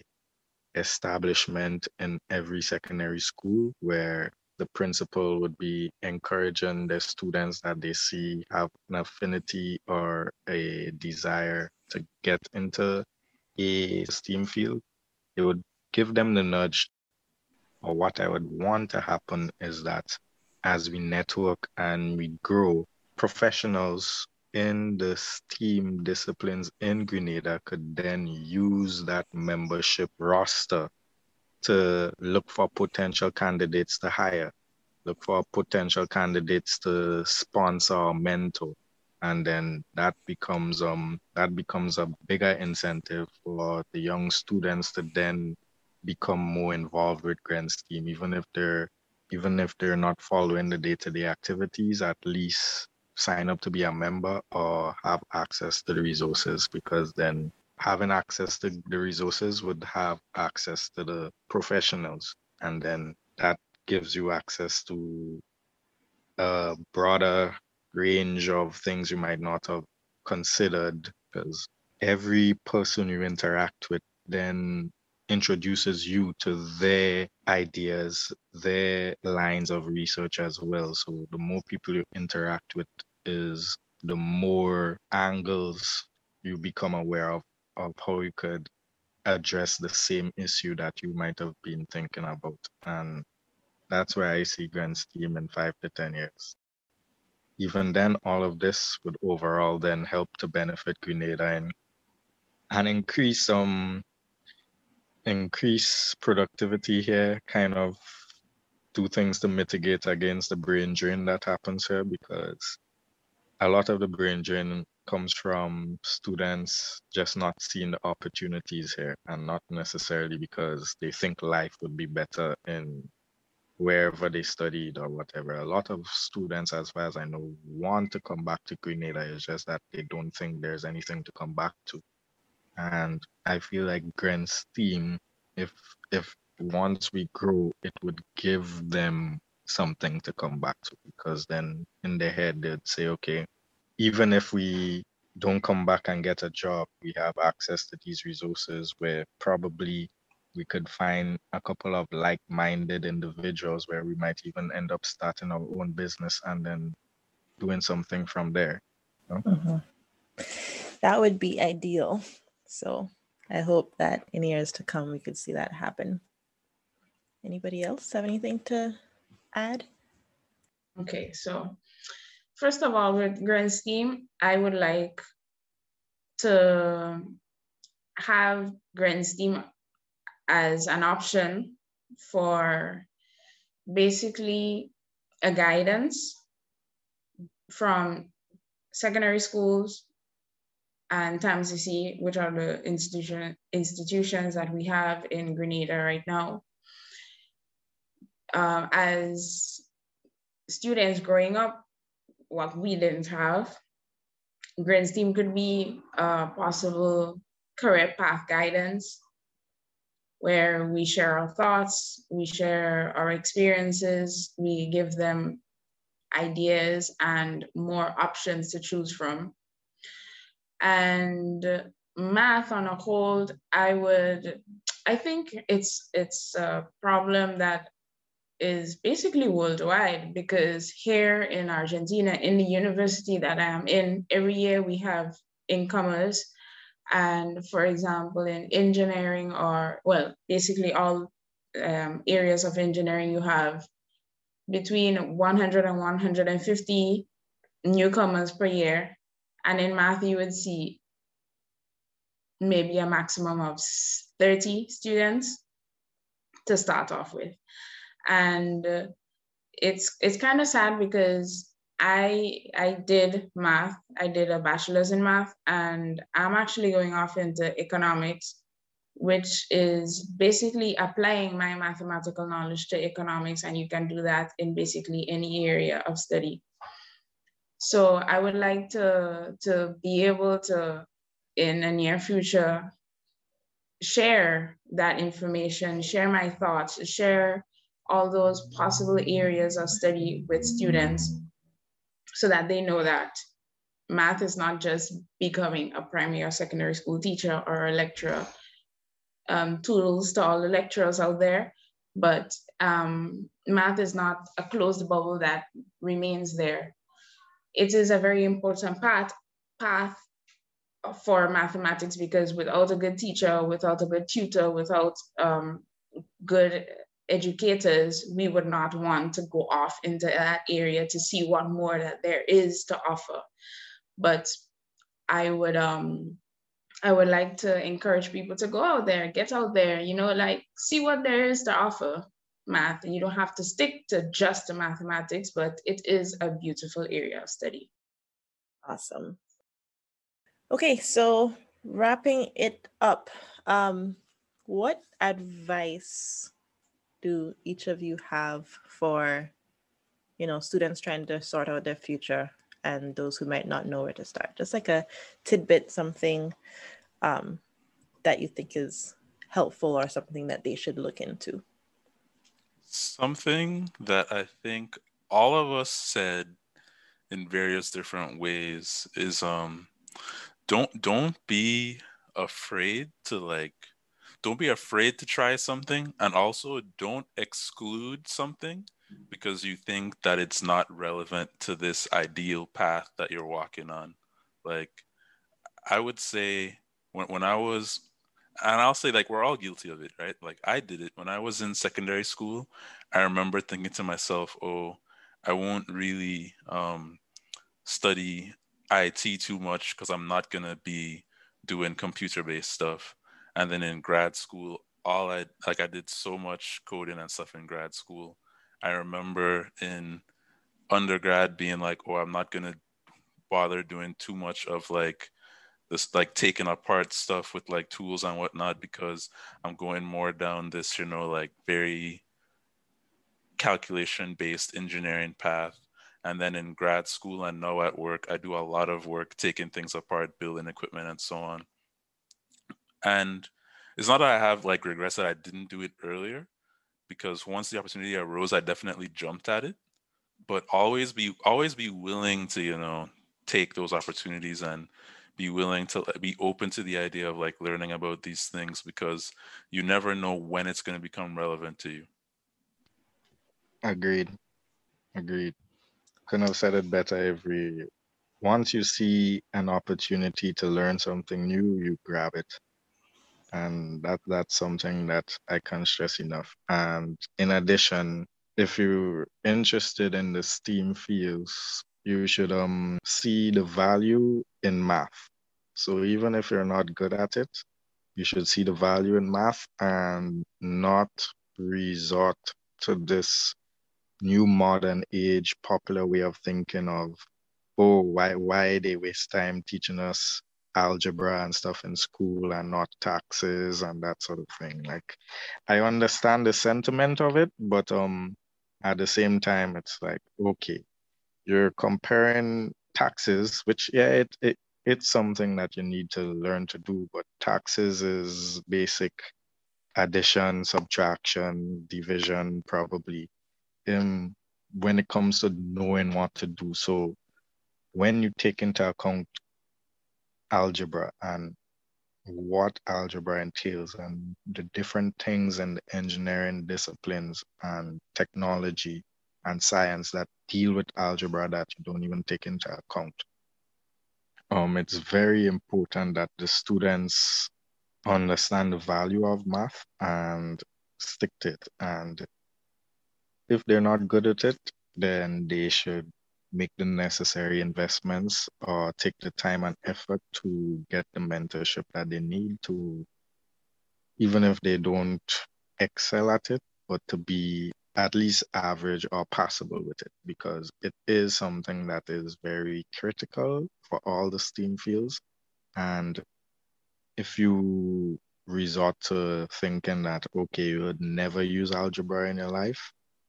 establishment in every secondary school where the principal would be encouraging the students that they see have an affinity or a desire to get into a STEAM field. It would give them the nudge. Or what I would want to happen is that as we network and we grow, professionals in the STEAM disciplines in Grenada could then use that membership roster to look for potential candidates to hire, look for potential candidates to sponsor or mentor. And then that becomes um that becomes a bigger incentive for the young students to then become more involved with Grand STEAM, even if they're even if they're not following the day-to-day activities, at least sign up to be a member or have access to the resources, because then having access to the resources would have access to the professionals, and then that gives you access to a broader range of things you might not have considered, because every person you interact with then introduces you to their ideas, their lines of research as well. So the more people you interact with is the more angles you become aware of, of how you could address the same issue that you might have been thinking about. And that's where I see Grand STEAM in five to ten years. Even then, all of this would overall then help to benefit Grenada and, and increase some um, increase productivity here, kind of do things to mitigate against the brain drain that happens here, because a lot of the brain drain comes from students just not seeing the opportunities here, and not necessarily because they think life would be better in wherever they studied or whatever. A lot of students, as far as I know, want to come back to Grenada. It's just that they don't think there's anything to come back to. And I feel like Grand STEAM, if if once we grow, it would give them something to come back to, because then in their head they'd say, okay, even if we don't come back and get a job, we have access to these resources where probably we could find a couple of like-minded individuals where we might even end up starting our own business and then doing something from there. You know? Mm-hmm. That would be ideal. So I hope that in years to come, we could see that happen. Anybody else have anything to add? Okay, so first of all, with Grand STEAM, I would like to have Grand STEAM as an option for basically a guidance from secondary schools and T A M C C, which are the institution, institutions that we have in Grenada right now. Uh, as students growing up, what we didn't have, Grand STEAM could be a possible career path guidance where we share our thoughts, we share our experiences, we give them ideas and more options to choose from. And math on a whole, I would, I think it's it's a problem that is basically worldwide, because here in Argentina, in the university that I am in, every year we have incomers. And for example, in engineering, or well, basically all um, areas of engineering, you have between one hundred and one hundred fifty newcomers per year. And in math, you would see maybe a maximum of thirty students to start off with. And uh, it's it's kind of sad, because I I did math, I did a bachelor's in math, and I'm actually going off into economics, which is basically applying my mathematical knowledge to economics, and you can do that in basically any area of study. So I would like to, to be able to, in the near future, share that information, share my thoughts, share all those possible areas of study with students, so that they know that math is not just becoming a primary or secondary school teacher or a lecturer. Um, tools to all the lecturers out there, but um, math is not a closed bubble that remains there. It is a very important path, path for mathematics, because without a good teacher, without a good tutor, without um, good educators, we would not want to go off into that area to see what more that there is to offer. but I would um I would like to encourage people to go out there, get out there, you know, like see what there is to offer math. And you don't have to stick to just the mathematics, but it is a beautiful area of study. Awesome. Okay, so wrapping it up, um, what advice do each of you have for, you know, students trying to sort out their future and those who might not know where to start? Just like a tidbit, something um, that you think is helpful or something that they should look into. Something that I think all of us said in various different ways is um don't don't be afraid to like don't be afraid to try something, and also don't exclude something because you think that it's not relevant to this ideal path that you're walking on. Like I would say when when I was and I'll say like we're all guilty of it, right? Like I did it when I was in secondary school. I remember thinking to myself, oh, I won't really um study I T too much because I'm not gonna be doing computer-based stuff. And then in grad school, all I like I did so much coding and stuff in grad school. I remember in undergrad being like, oh, I'm not gonna bother doing too much of like this like taking apart stuff with like tools and whatnot because I'm going more down this, you know, like very calculation-based engineering path. And then in grad school and now at work, I do a lot of work taking things apart, building equipment and so on. And it's not that I have like regrets that I didn't do it earlier, because once the opportunity arose, I definitely jumped at it. But always be always be willing to, you know, take those opportunities and be willing to be open to the idea of like learning about these things, because you never know when it's going to become relevant to you. Agreed. Agreed. Couldn't have said it better. Every once you see an opportunity to learn something new, you grab it. And that that's something that I can't stress enough. And in addition, if you're interested in the STEAM fields, you should um see the value in math. So even if you're not good at it, you should see the value in math and not resort to this new modern age popular way of thinking of, oh, why why they waste time teaching us algebra and stuff in school and not taxes and that sort of thing. Like, I understand the sentiment of it, but um at the same time it's like, okay, you're comparing taxes, which yeah, it, it it's something that you need to learn to do, but taxes is basic addition, subtraction, division, probably. Um, when it comes to knowing what to do. So when you take into account algebra and what algebra entails and the different things in the engineering disciplines and technology and science that deal with algebra that you don't even take into account, um, it's very important that the students understand the value of math and stick to it. And if they're not good at it, then they should make the necessary investments or take the time and effort to get the mentorship that they need to, even if they don't excel at it, but to be at least average or passable with it, because it is something that is very critical for all the STEAM fields. And if you resort to thinking that, okay, you would never use algebra in your life,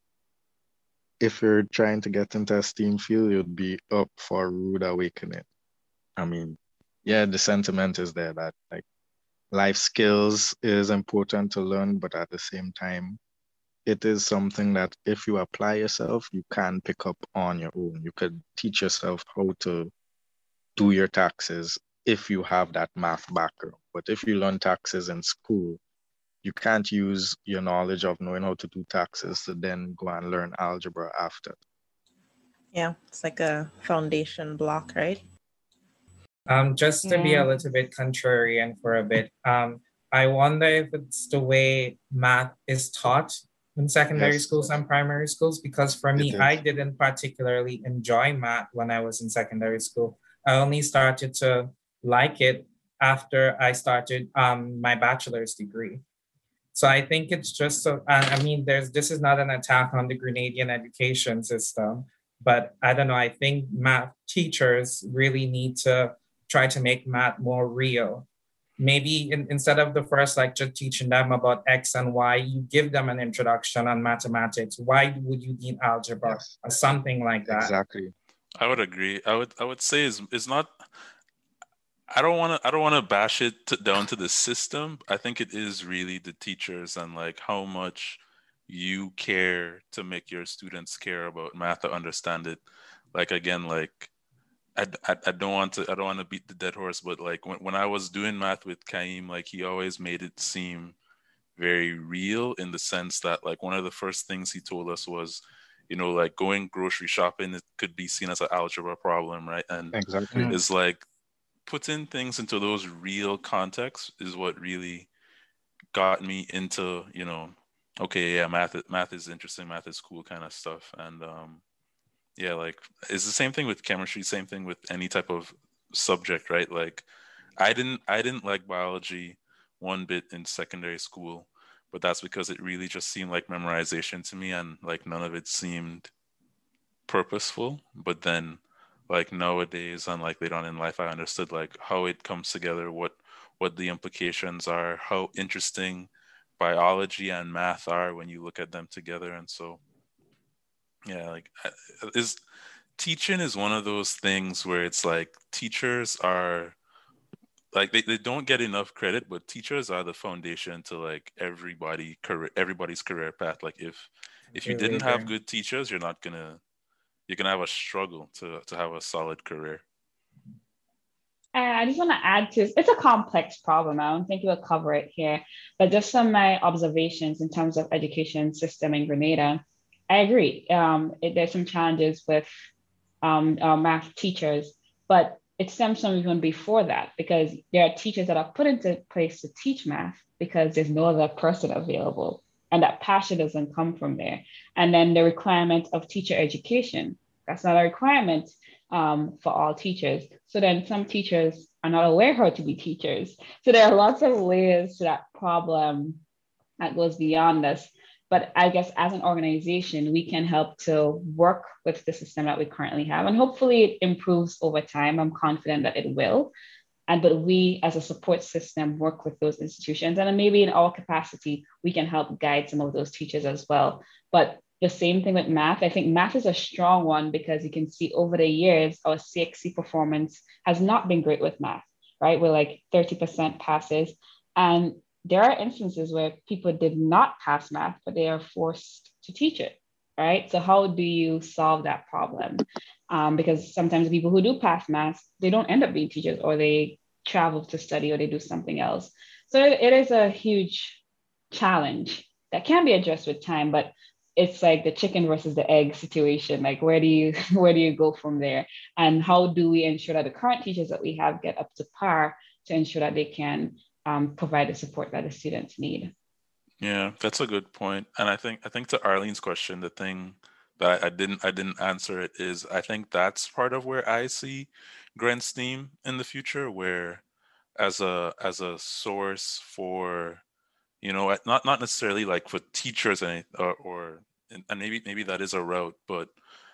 if you're trying to get into a STEAM field, you'd be up for a rude awakening. I mean, yeah, the sentiment is there that like life skills is important to learn, but at the same time, it is something that if you apply yourself, you can pick up on your own. You could teach yourself how to do your taxes if you have that math background. But if you learn taxes in school, you can't use your knowledge of knowing how to do taxes to then go and learn algebra after. Yeah, it's like a foundation block, right? Um, just to be Yeah. a little bit contrarian for a bit, um, I wonder if it's the way math is taught in secondary Yes. schools and primary schools, because for It me, is. I didn't particularly enjoy math when I was in secondary school. I only started to like it after I started um, my bachelor's degree. So I think it's just so, I I mean, there's, this is not an attack on the Grenadian education system, but I don't know, I think math teachers really need to try to make math more real. Maybe in, instead of the first lecture teaching them about X and Y, you give them an introduction on mathematics. Why would you need algebra Yes, or something like that? exactly. I would agree. I would I would say is is not. I don't want to. I don't want to bash it to, down to the system. I think it is really the teachers and like how much you care to make your students care about math or understand it. Like again, like I, I, I don't want to I don't want to beat the dead horse, but like when, when I was doing math with Kaim, like he always made it seem very real in the sense that like one of the first things he told us was, you know, like going grocery shopping, it could be seen as an algebra problem, right? And Exactly. it's like putting things into those real contexts is what really got me into, you know, okay, yeah, math math is interesting, math is cool kind of stuff. And um yeah, like it's the same thing with chemistry, same thing with any type of subject, right? Like I didn't I didn't like biology one bit in secondary school, but that's because it really just seemed like memorization to me and like none of it seemed purposeful. But then like nowadays and like later on in life I understood like how it comes together, what what the implications are, how interesting biology and math are when you look at them together. And so yeah, like is teaching is one of those things where it's like teachers are like they, they don't get enough credit, but teachers are the foundation to like everybody career everybody's career path. Like if if you Completely didn't have agree. good teachers, you're not gonna you're gonna have a struggle to to have a solid career. And I just want to add to it's a complex problem. I don't think we'll cover it here, but just some of my observations in terms of education system in Grenada. I agree. Um, it, there's some challenges with um, our math teachers, but it stems from even before that because there are teachers that are put into place to teach math because there's no other person available, and that passion doesn't come from there. And then the requirement of teacher education, that's not a requirement um, for all teachers. So then some teachers are not aware how to be teachers. So there are lots of layers to that problem that goes beyond this. But I guess as an organization, we can help to work with the system that we currently have. And hopefully it improves over time. I'm confident that it will. And but we as a support system work with those institutions. And then maybe in our capacity, we can help guide some of those teachers as well. But the same thing with math. I think math is a strong one because you can see over the years, our C X C performance has not been great with math, right? We're like thirty percent passes. And there are instances where people did not pass math, but they are forced to teach it, right? So how do you solve that problem? Um, because sometimes people who do pass math, they don't end up being teachers or they travel to study or they do something else. So it, it is a huge challenge that can be addressed with time, but it's like the chicken versus the egg situation. Like where do you where do you go from there? And how do we ensure that the current teachers that we have get up to par to ensure that they can um, provide the support that the students need? Yeah, that's a good point. And I think I think to Arlene's question, the thing that I, I didn't I didn't answer it is I think that's part of where I see Grensteam in the future, where as a as a source for, you know, at- not not necessarily like for teachers and or, or and and maybe maybe that is a route, but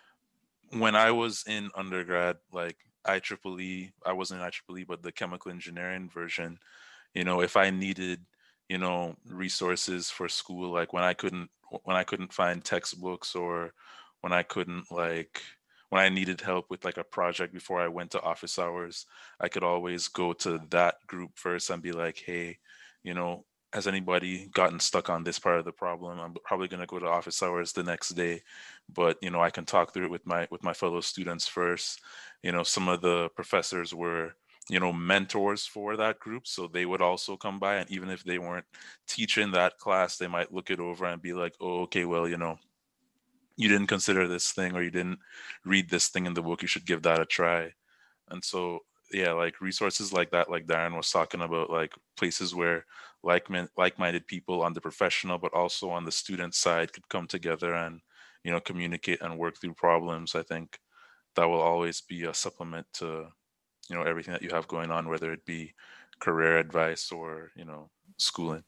when I was in undergrad, like I triple E, I wasn't in I triple E, but the chemical engineering version, you know, if I needed, you know, resources for school, like when I couldn't when I couldn't find textbooks or when I couldn't like when I needed help with like a project before I went to office hours, I could always go to that group first and be like, hey, you know, has anybody gotten stuck on this part of the problem? I'm probably going to go to office hours the next day, but you know, I can talk through it with my with my fellow students first. You know, some of the professors were, you know, mentors for that group, so they would also come by, and even if they weren't teaching that class, they might look it over and be like, oh, okay, well, you know, you didn't consider this thing or you didn't read this thing in the book, you should give that a try. And so yeah, like resources like that, like Darren was talking about, like places where like like-minded people on the professional but also on the student side could come together and, you know, communicate and work through problems. I think that will always be a supplement to you know, everything that you have going on, whether it be career advice or, you know, schooling.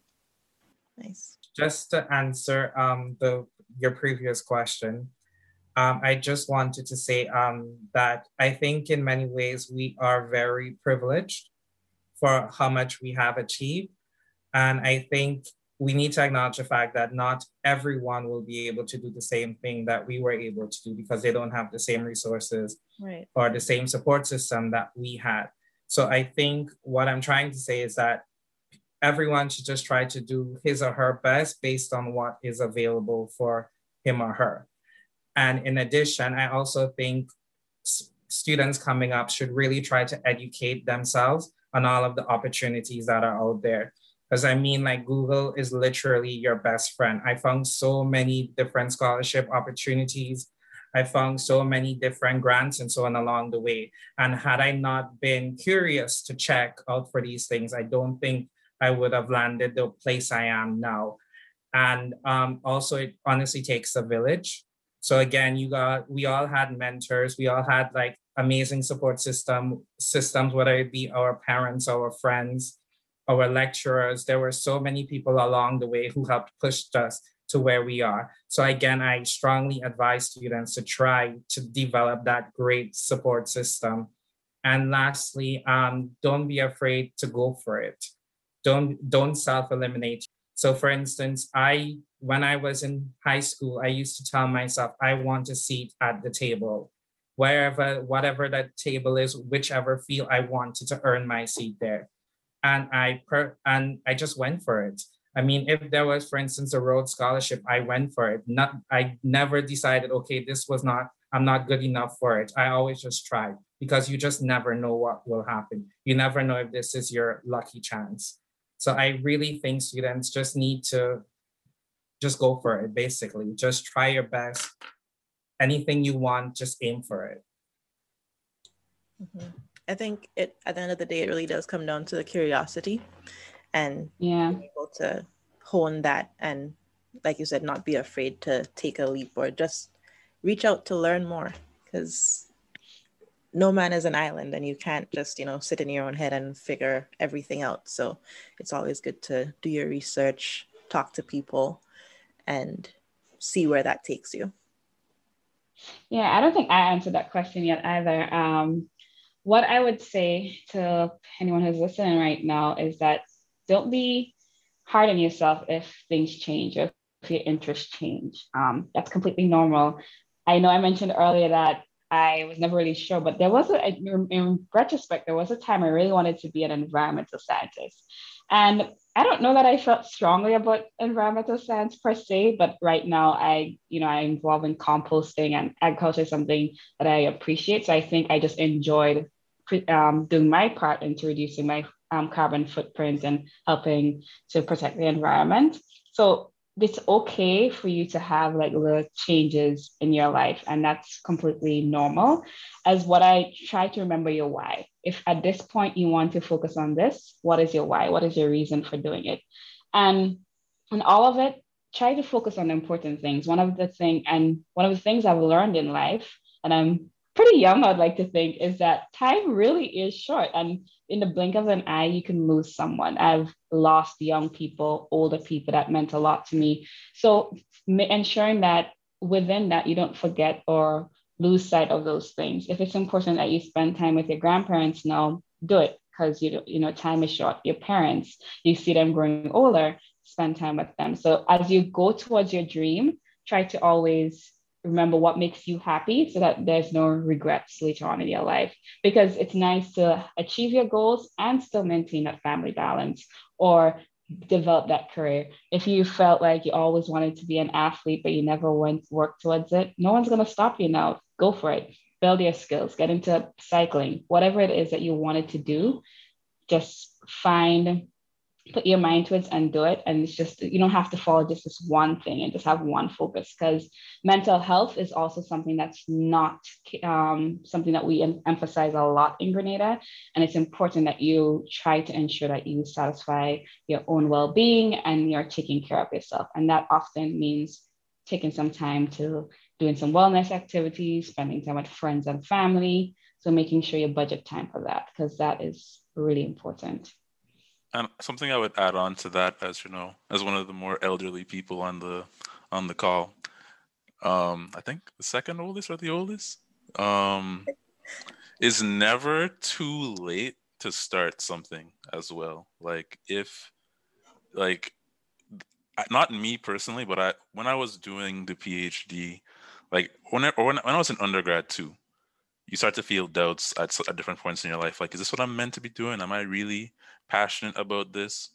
Nice. Just to answer um, the your previous question, um, I just wanted to say um, that I think in many ways we are very privileged for how much we have achieved. And I think we need to acknowledge the fact that not everyone will be able to do the same thing that we were able to do because they don't have the same resources Right. or the same support system that we had. So I think what I'm trying to say is that everyone should just try to do his or her best based on what is available for him or her. And in addition, I also think s- students coming up should really try to educate themselves on all of the opportunities that are out there. Because I mean, like Google is literally your best friend. I found so many different scholarship opportunities. I found so many different grants and so on along the way. And had I not been curious to check out for these things, I don't think I would have landed the place I am now. And um, also, it honestly takes a village. So again, you got we all had mentors. We all had like amazing support system systems, whether it be our parents, our friends, our lecturers. There were so many people along the way who helped push us to where we are. So again, I strongly advise students to try to develop that great support system. And lastly, um, don't be afraid to go for it. Don't don't self-eliminate. So for instance, I when I was in high school, I used to tell myself, I want a seat at the table. Wherever, whatever that table is, whichever field I wanted to earn my seat there. And I per and I just went for it. I mean, if there was, for instance, a Rhodes Scholarship, I went for it. Not, I never decided, okay, this was not, I'm not good enough for it. I always just tried because you just never know what will happen. You never know if this is your lucky chance. So I really think students just need to just go for it, basically. Just try your best. Anything you want, just aim for it. Mm-hmm. I think it at the end of the day, it really does come down to the curiosity and Yeah. being able to hone that and, like you said, not be afraid to take a leap or just reach out to learn more, because no man is an island and you can't just, you know, sit in your own head and figure everything out. So it's always good to do your research, talk to people, and see where that takes you. Yeah, I don't think I answered that question yet either. Um, what I would say to anyone who's listening right now is that don't be hard on yourself if things change or if your interests change. Um, that's completely normal. I know I mentioned earlier that I was never really sure, but there was a, in retrospect, there was a time I really wanted to be an environmental scientist. And I don't know that I felt strongly about environmental science per se, but right now I, you know, I'm involved in composting, and agriculture is something that I appreciate. So I think I just enjoyed um, doing my part into reducing my um, carbon footprint and helping to protect the environment. So it's okay for you to have like little changes in your life, and that's completely normal. As what I try to remember your why. If at this point you want to focus on this, what is your why? What is your reason for doing it? And in all of it, try to focus on the important things. One of the thing and one of the things I've learned in life, and I'm pretty young, I'd like to think, is that time really is short. And in the blink of an eye, you can lose someone. I've lost young people, older people that meant a lot to me. So ensuring that within that, you don't forget or lose sight of those things. If it's important that you spend time with your grandparents now, do it, because you you know time is short. Your parents, you see them growing older, spend time with them. So as you go towards your dream, try to always remember what makes you happy so that there's no regrets later on in your life, because it's nice to achieve your goals and still maintain that family balance or develop that career. If you felt like you always wanted to be an athlete, but you never went work towards it, no one's going to stop you now. Go for it. Build your skills, get into cycling, whatever it is that you wanted to do, just find put your mind to it and do it. And it's just, you don't have to follow just this one thing and just have one focus, because mental health is also something that's not um, something that we em- emphasize a lot in Grenada. And it's important that you try to ensure that you satisfy your own well-being and you're taking care of yourself. And that often means taking some time to doing some wellness activities, spending time with friends and family. So making sure you budget time for that, because that is really important. And something I would add on to that, as you know, as one of the more elderly people on the on the call, um, I think the second oldest or the oldest, um, is never too late to start something as well. Like if, like, not me personally, but I when I was doing the PhD, like when I, or when, when I was an undergrad too, you start to feel doubts at, at different points in your life. Like, is this what I'm meant to be doing? Am I really passionate about this?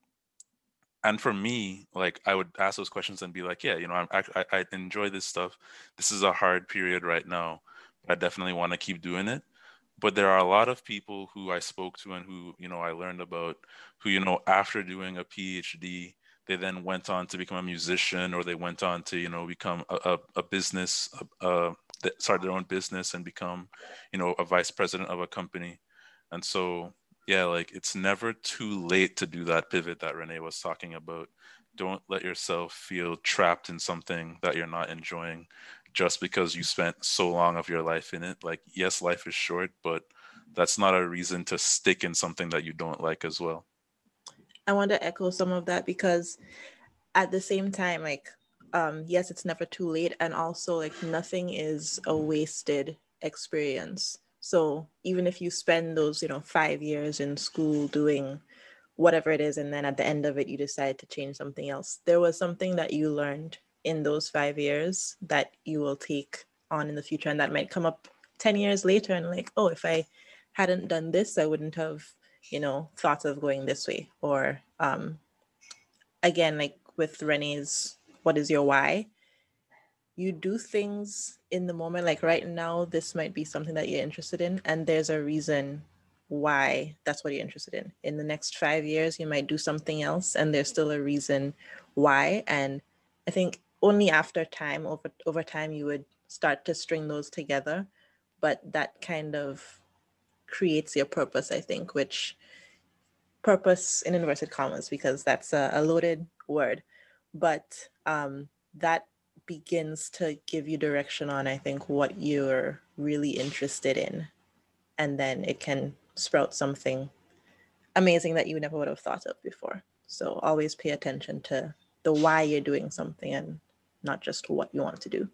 And for me, like I would ask those questions and be like, yeah, you know, I'm, I, I enjoy this stuff. This is a hard period right now, but I definitely want to keep doing it. But there are a lot of people who I spoke to and who, you know, I learned about who, you know, after doing a PhD, they then went on to become a musician, or they went on to, you know, become a, a, a business, a, a, start their own business and become, you know, a vice president of a company. And so, yeah, like it's never too late to do that pivot that Renee was talking about. Don't let yourself feel trapped in something that you're not enjoying just because you spent so long of your life in it. Like, yes, life is short, but that's not a reason to stick in something that you don't like as well. I want to echo some of that, because at the same time, like, um, yes, it's never too late. And also, like, nothing is a wasted experience. So even if you spend those, you know, five years in school doing whatever it is, and then at the end of it, you decide to change something else, there was something that you learned in those five years that you will take on in the future. And that might come up ten years later and like, oh, if I hadn't done this, I wouldn't have, you know, thought of going this way. Or um, again, like with Renee's, what is your why? You do things in the moment. Like right now, this might be something that you're interested in, and there's a reason why that's what you're interested in. In the next five years, you might do something else, and there's still a reason why. And I think only after time, over over time, you would start to string those together. But that kind of creates your purpose, I think, which purpose in inverted commas, because that's a, a loaded word. But um, that begins to give you direction on, I think, what you're really interested in. And then it can sprout something amazing that you never would have thought of before. So always pay attention to the why you're doing something and not just what you want to do.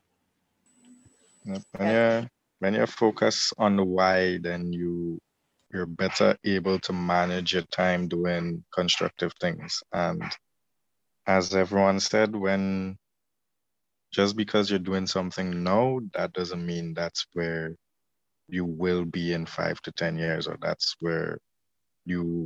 Yep. When you're, when you focus on the why, then you you're better able to manage your time doing constructive things. And as everyone said, when just because you're doing something now, that doesn't mean that's where you will be in five to ten years, or that's where you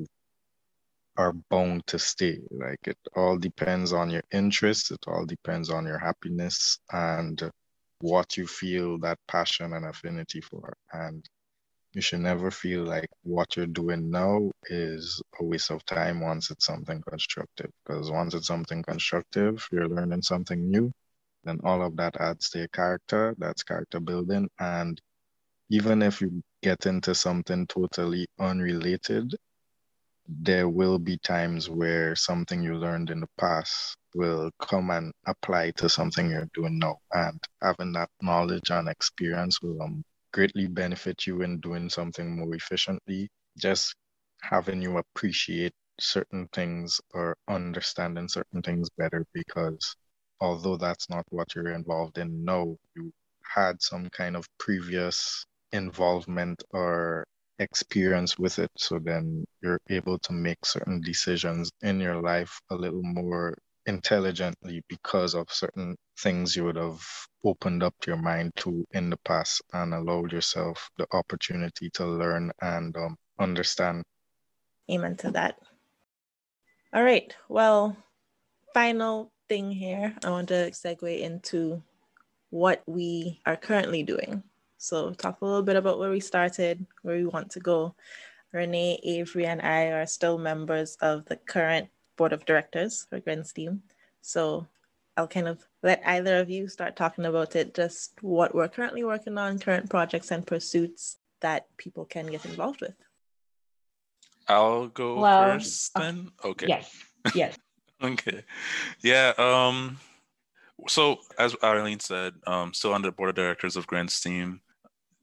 are bound to stay. Like it all depends on your interests, it all depends on your happiness and what you feel that passion and affinity for. And you should never feel like what you're doing now is a waste of time once it's something constructive. Because once it's something constructive, you're learning something new, then all of that adds to your character. That's character building. And even if you get into something totally unrelated, there will be times where something you learned in the past will come and apply to something you're doing now. And having that knowledge and experience will um, greatly benefit you in doing something more efficiently. Just having you appreciate certain things or understanding certain things better, because although that's not what you're involved in now, you had some kind of previous involvement or experience with it. So then you're able to make certain decisions in your life a little more intelligently because of certain things you would have opened up your mind to in the past and allowed yourself the opportunity to learn and um, understand. Amen to that. All right. Well, final thing here, I want to segue into what we are currently doing. So talk a little bit about where we started, where we want to go. Renee, Avery, and I are still members of the current board of directors for Grensteam. So I'll kind of let either of you start talking about it, just what we're currently working on, current projects and pursuits that people can get involved with. I'll go well, first then. Okay. Yes. Yes. Okay. Yeah. Um. So as Arlene said, um, still on the board of directors of Grensteam.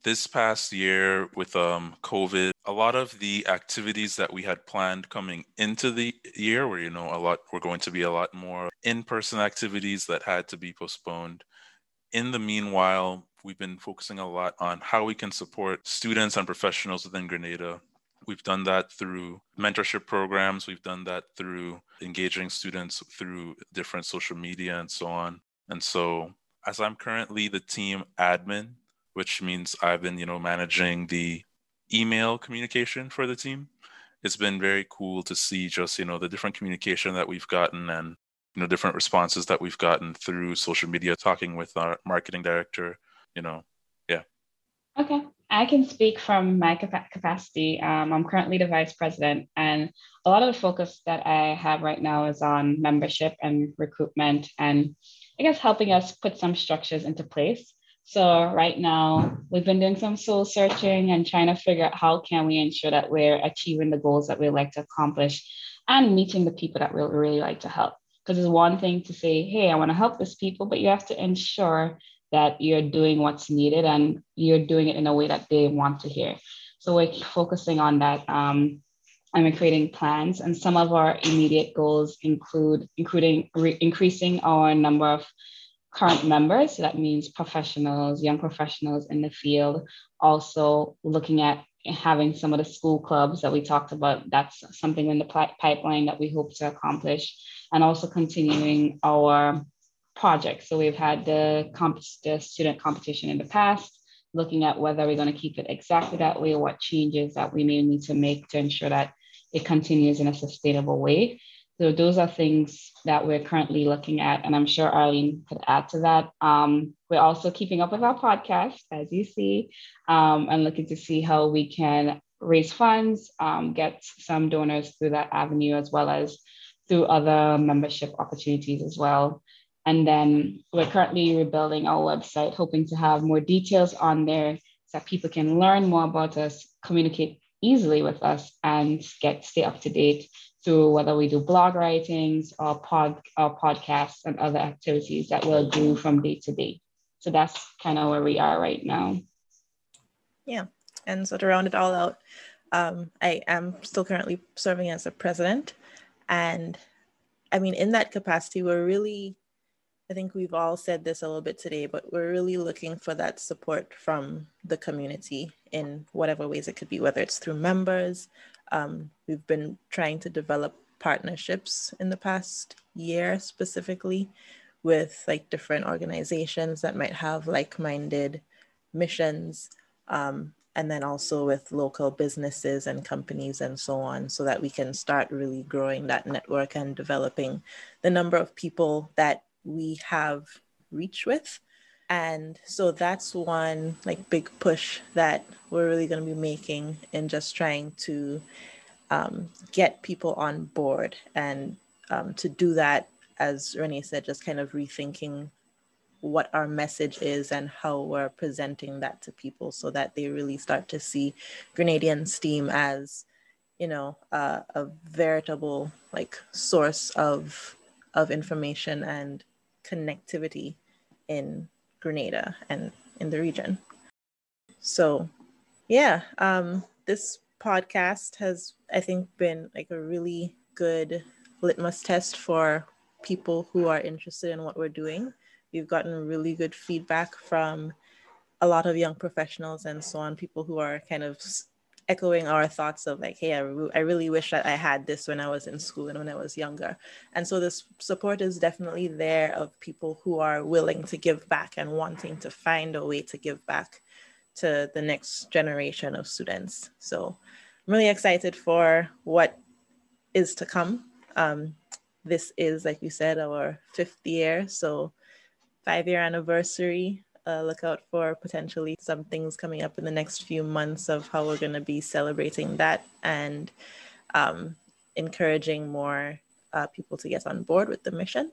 This past year with um, COVID, a lot of the activities that we had planned coming into the year where, you know, a lot were going to be a lot more in-person activities that had to be postponed. In the meanwhile, we've been focusing a lot on how we can support students and professionals within Grenada. We've done that through mentorship programs. We've done that through engaging students through different social media and so on. And so as I'm currently the team admin, which means I've been, you know, managing the email communication for the team, it's been very cool to see just, you know, the different communication that we've gotten and, you know, different responses that we've gotten through social media, talking with our marketing director, you know, yeah. Okay, I can speak from my capa- capacity. Um, I'm currently the vice president, and a lot of the focus that I have right now is on membership and recruitment, and I guess helping us put some structures into place. So right now, we've been doing some soul searching and trying to figure out how can we ensure that we're achieving the goals that we like to accomplish and meeting the people that we really like to help. Because it's one thing to say, hey, I want to help these people, but you have to ensure that you're doing what's needed and you're doing it in a way that they want to hear. So we're focusing on that um, and we're creating plans. And some of our immediate goals include including re- increasing our number of current members. So that means professionals, young professionals in the field. Also looking at having some of the school clubs that we talked about. That's something in the pi- pipeline that we hope to accomplish. And also continuing our projects. So we've had the, comp- the student competition in the past, looking at whether we're going to keep it exactly that way or what changes that we may need to make to ensure that it continues in a sustainable way. So those are things that we're currently looking at, and I'm sure Arlene could add to that. Um, we're also keeping up with our podcast, as you see, um, and looking to see how we can raise funds, um, get some donors through that avenue, as well as through other membership opportunities as well. And then we're currently rebuilding our website, hoping to have more details on there so that people can learn more about us, communicate easily with us, and get stay up to date through whether we do blog writings or pod or podcasts and other activities that we'll do from day to day. So that's kind of where we are right now. Yeah, and so to round it all out, um, I am still currently serving as a president, and I mean, in that capacity, we're really, I think we've all said this a little bit today, but we're really looking for that support from the community in whatever ways it could be, whether it's through members. Um, we've been trying to develop partnerships in the past year specifically with like different organizations that might have like-minded missions, um, and then also with local businesses and companies and so on, so that we can start really growing that network and developing the number of people that we have reach with. And so that's one like big push that we're really going to be making in just trying to um, get people on board. And um, to do that, as Renee said, just kind of rethinking what our message is and how we're presenting that to people so that they really start to see Grenadian STEAM as, you know, uh, a veritable like source of of information and connectivity in Grenada and in the region. So yeah, um, this podcast has, I think, been like a really good litmus test for people who are interested in what we're doing. We've gotten really good feedback from a lot of young professionals and so on, people who are kind of echoing our thoughts of like, hey, I, re- I really wish that I had this when I was in school and when I was younger. And so this support is definitely there of people who are willing to give back and wanting to find a way to give back to the next generation of students. So I'm really excited for what is to come. Um, this is, like you said, our fifth year, so five-year anniversary. Uh, look out for potentially some things coming up in the next few months of how we're going to be celebrating that and um, encouraging more uh, people to get on board with the mission.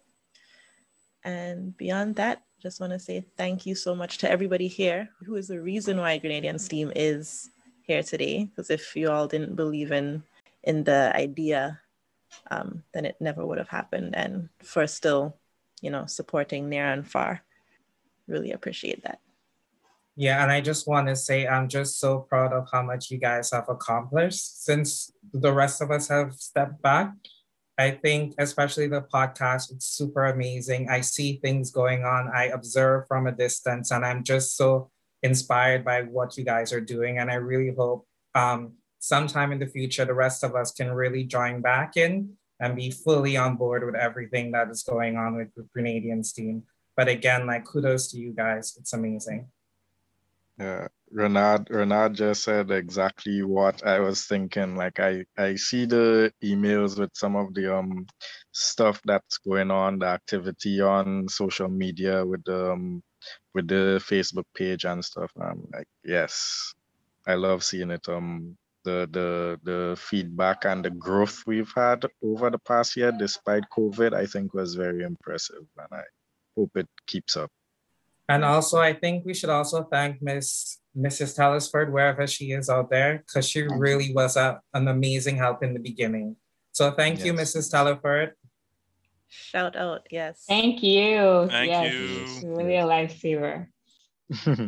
And beyond that, just want to say thank you so much to everybody here who is the reason why Grenadian STEAM is here today. Because if you all didn't believe in in the idea, um, then it never would have happened. And for still, you know, supporting near and far. Really appreciate that. Yeah, and I just want to say I'm just so proud of how much you guys have accomplished since the rest of us have stepped back. I think, especially the podcast, it's super amazing. I see things going on, I observe from a distance, and I'm just so inspired by what you guys are doing. And I really hope um, sometime in the future, the rest of us can really join back in and be fully on board with everything that is going on with the Grenadians team. But again, like kudos to you guys. It's amazing. Yeah, Renard, Renard just said exactly what I was thinking. Like I, I see the emails with some of the um stuff that's going on, the activity on social media with the um, with the Facebook page and stuff. I'm like, yes, I love seeing it. Um, the the the feedback and the growth we've had over the past year, despite COVID, I think was very impressive, and I hope it keeps up. And also, I think we should also thank Miss Missus Telesford, wherever she is out there, because she really was a, an amazing help in the beginning. So thank yes. you, Missus Telesford. Shout out, yes. Thank you. Thank yes. you. Really a lifesaver. All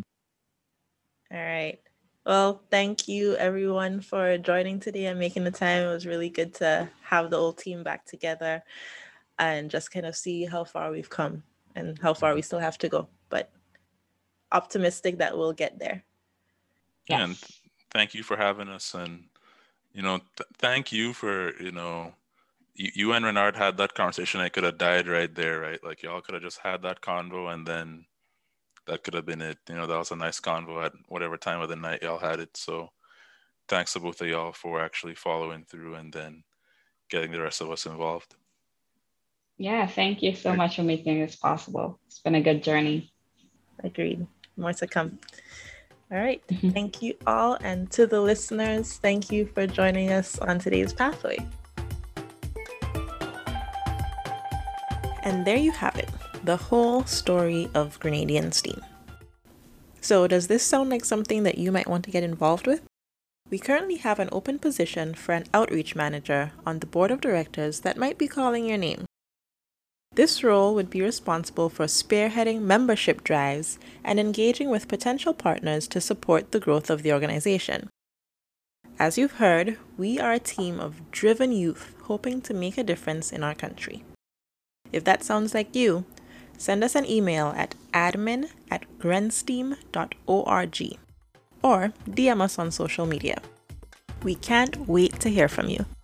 right. Well, thank you everyone for joining today and making the time. It was really good to have the whole team back together and just kind of see how far we've come and how far we still have to go. But optimistic that we'll get there. Yes. And thank you for having us. And, you know, th- thank you for, you know, you, you and Renard had that conversation. I could have died right there, right? Like y'all could have just had that convo and then that could have been it. You know, that was a nice convo at whatever time of the night y'all had it. So thanks to both of y'all for actually following through and then getting the rest of us involved. Yeah, thank you so much for making this possible. It's been a good journey. Agreed. More to come. All right. Mm-hmm. Thank you all. And to the listeners, thank you for joining us on today's Pathway. And there you have it, the whole story of Grenadian Steam. So does this sound like something that you might want to get involved with? We currently have an open position for an outreach manager on the board of directors that might be calling your name. This role would be responsible for spearheading membership drives and engaging with potential partners to support the growth of the organization. As you've heard, we are a team of driven youth hoping to make a difference in our country. If that sounds like you, send us an email at admin at grensteam dot org or D M us on social media. We can't wait to hear from you.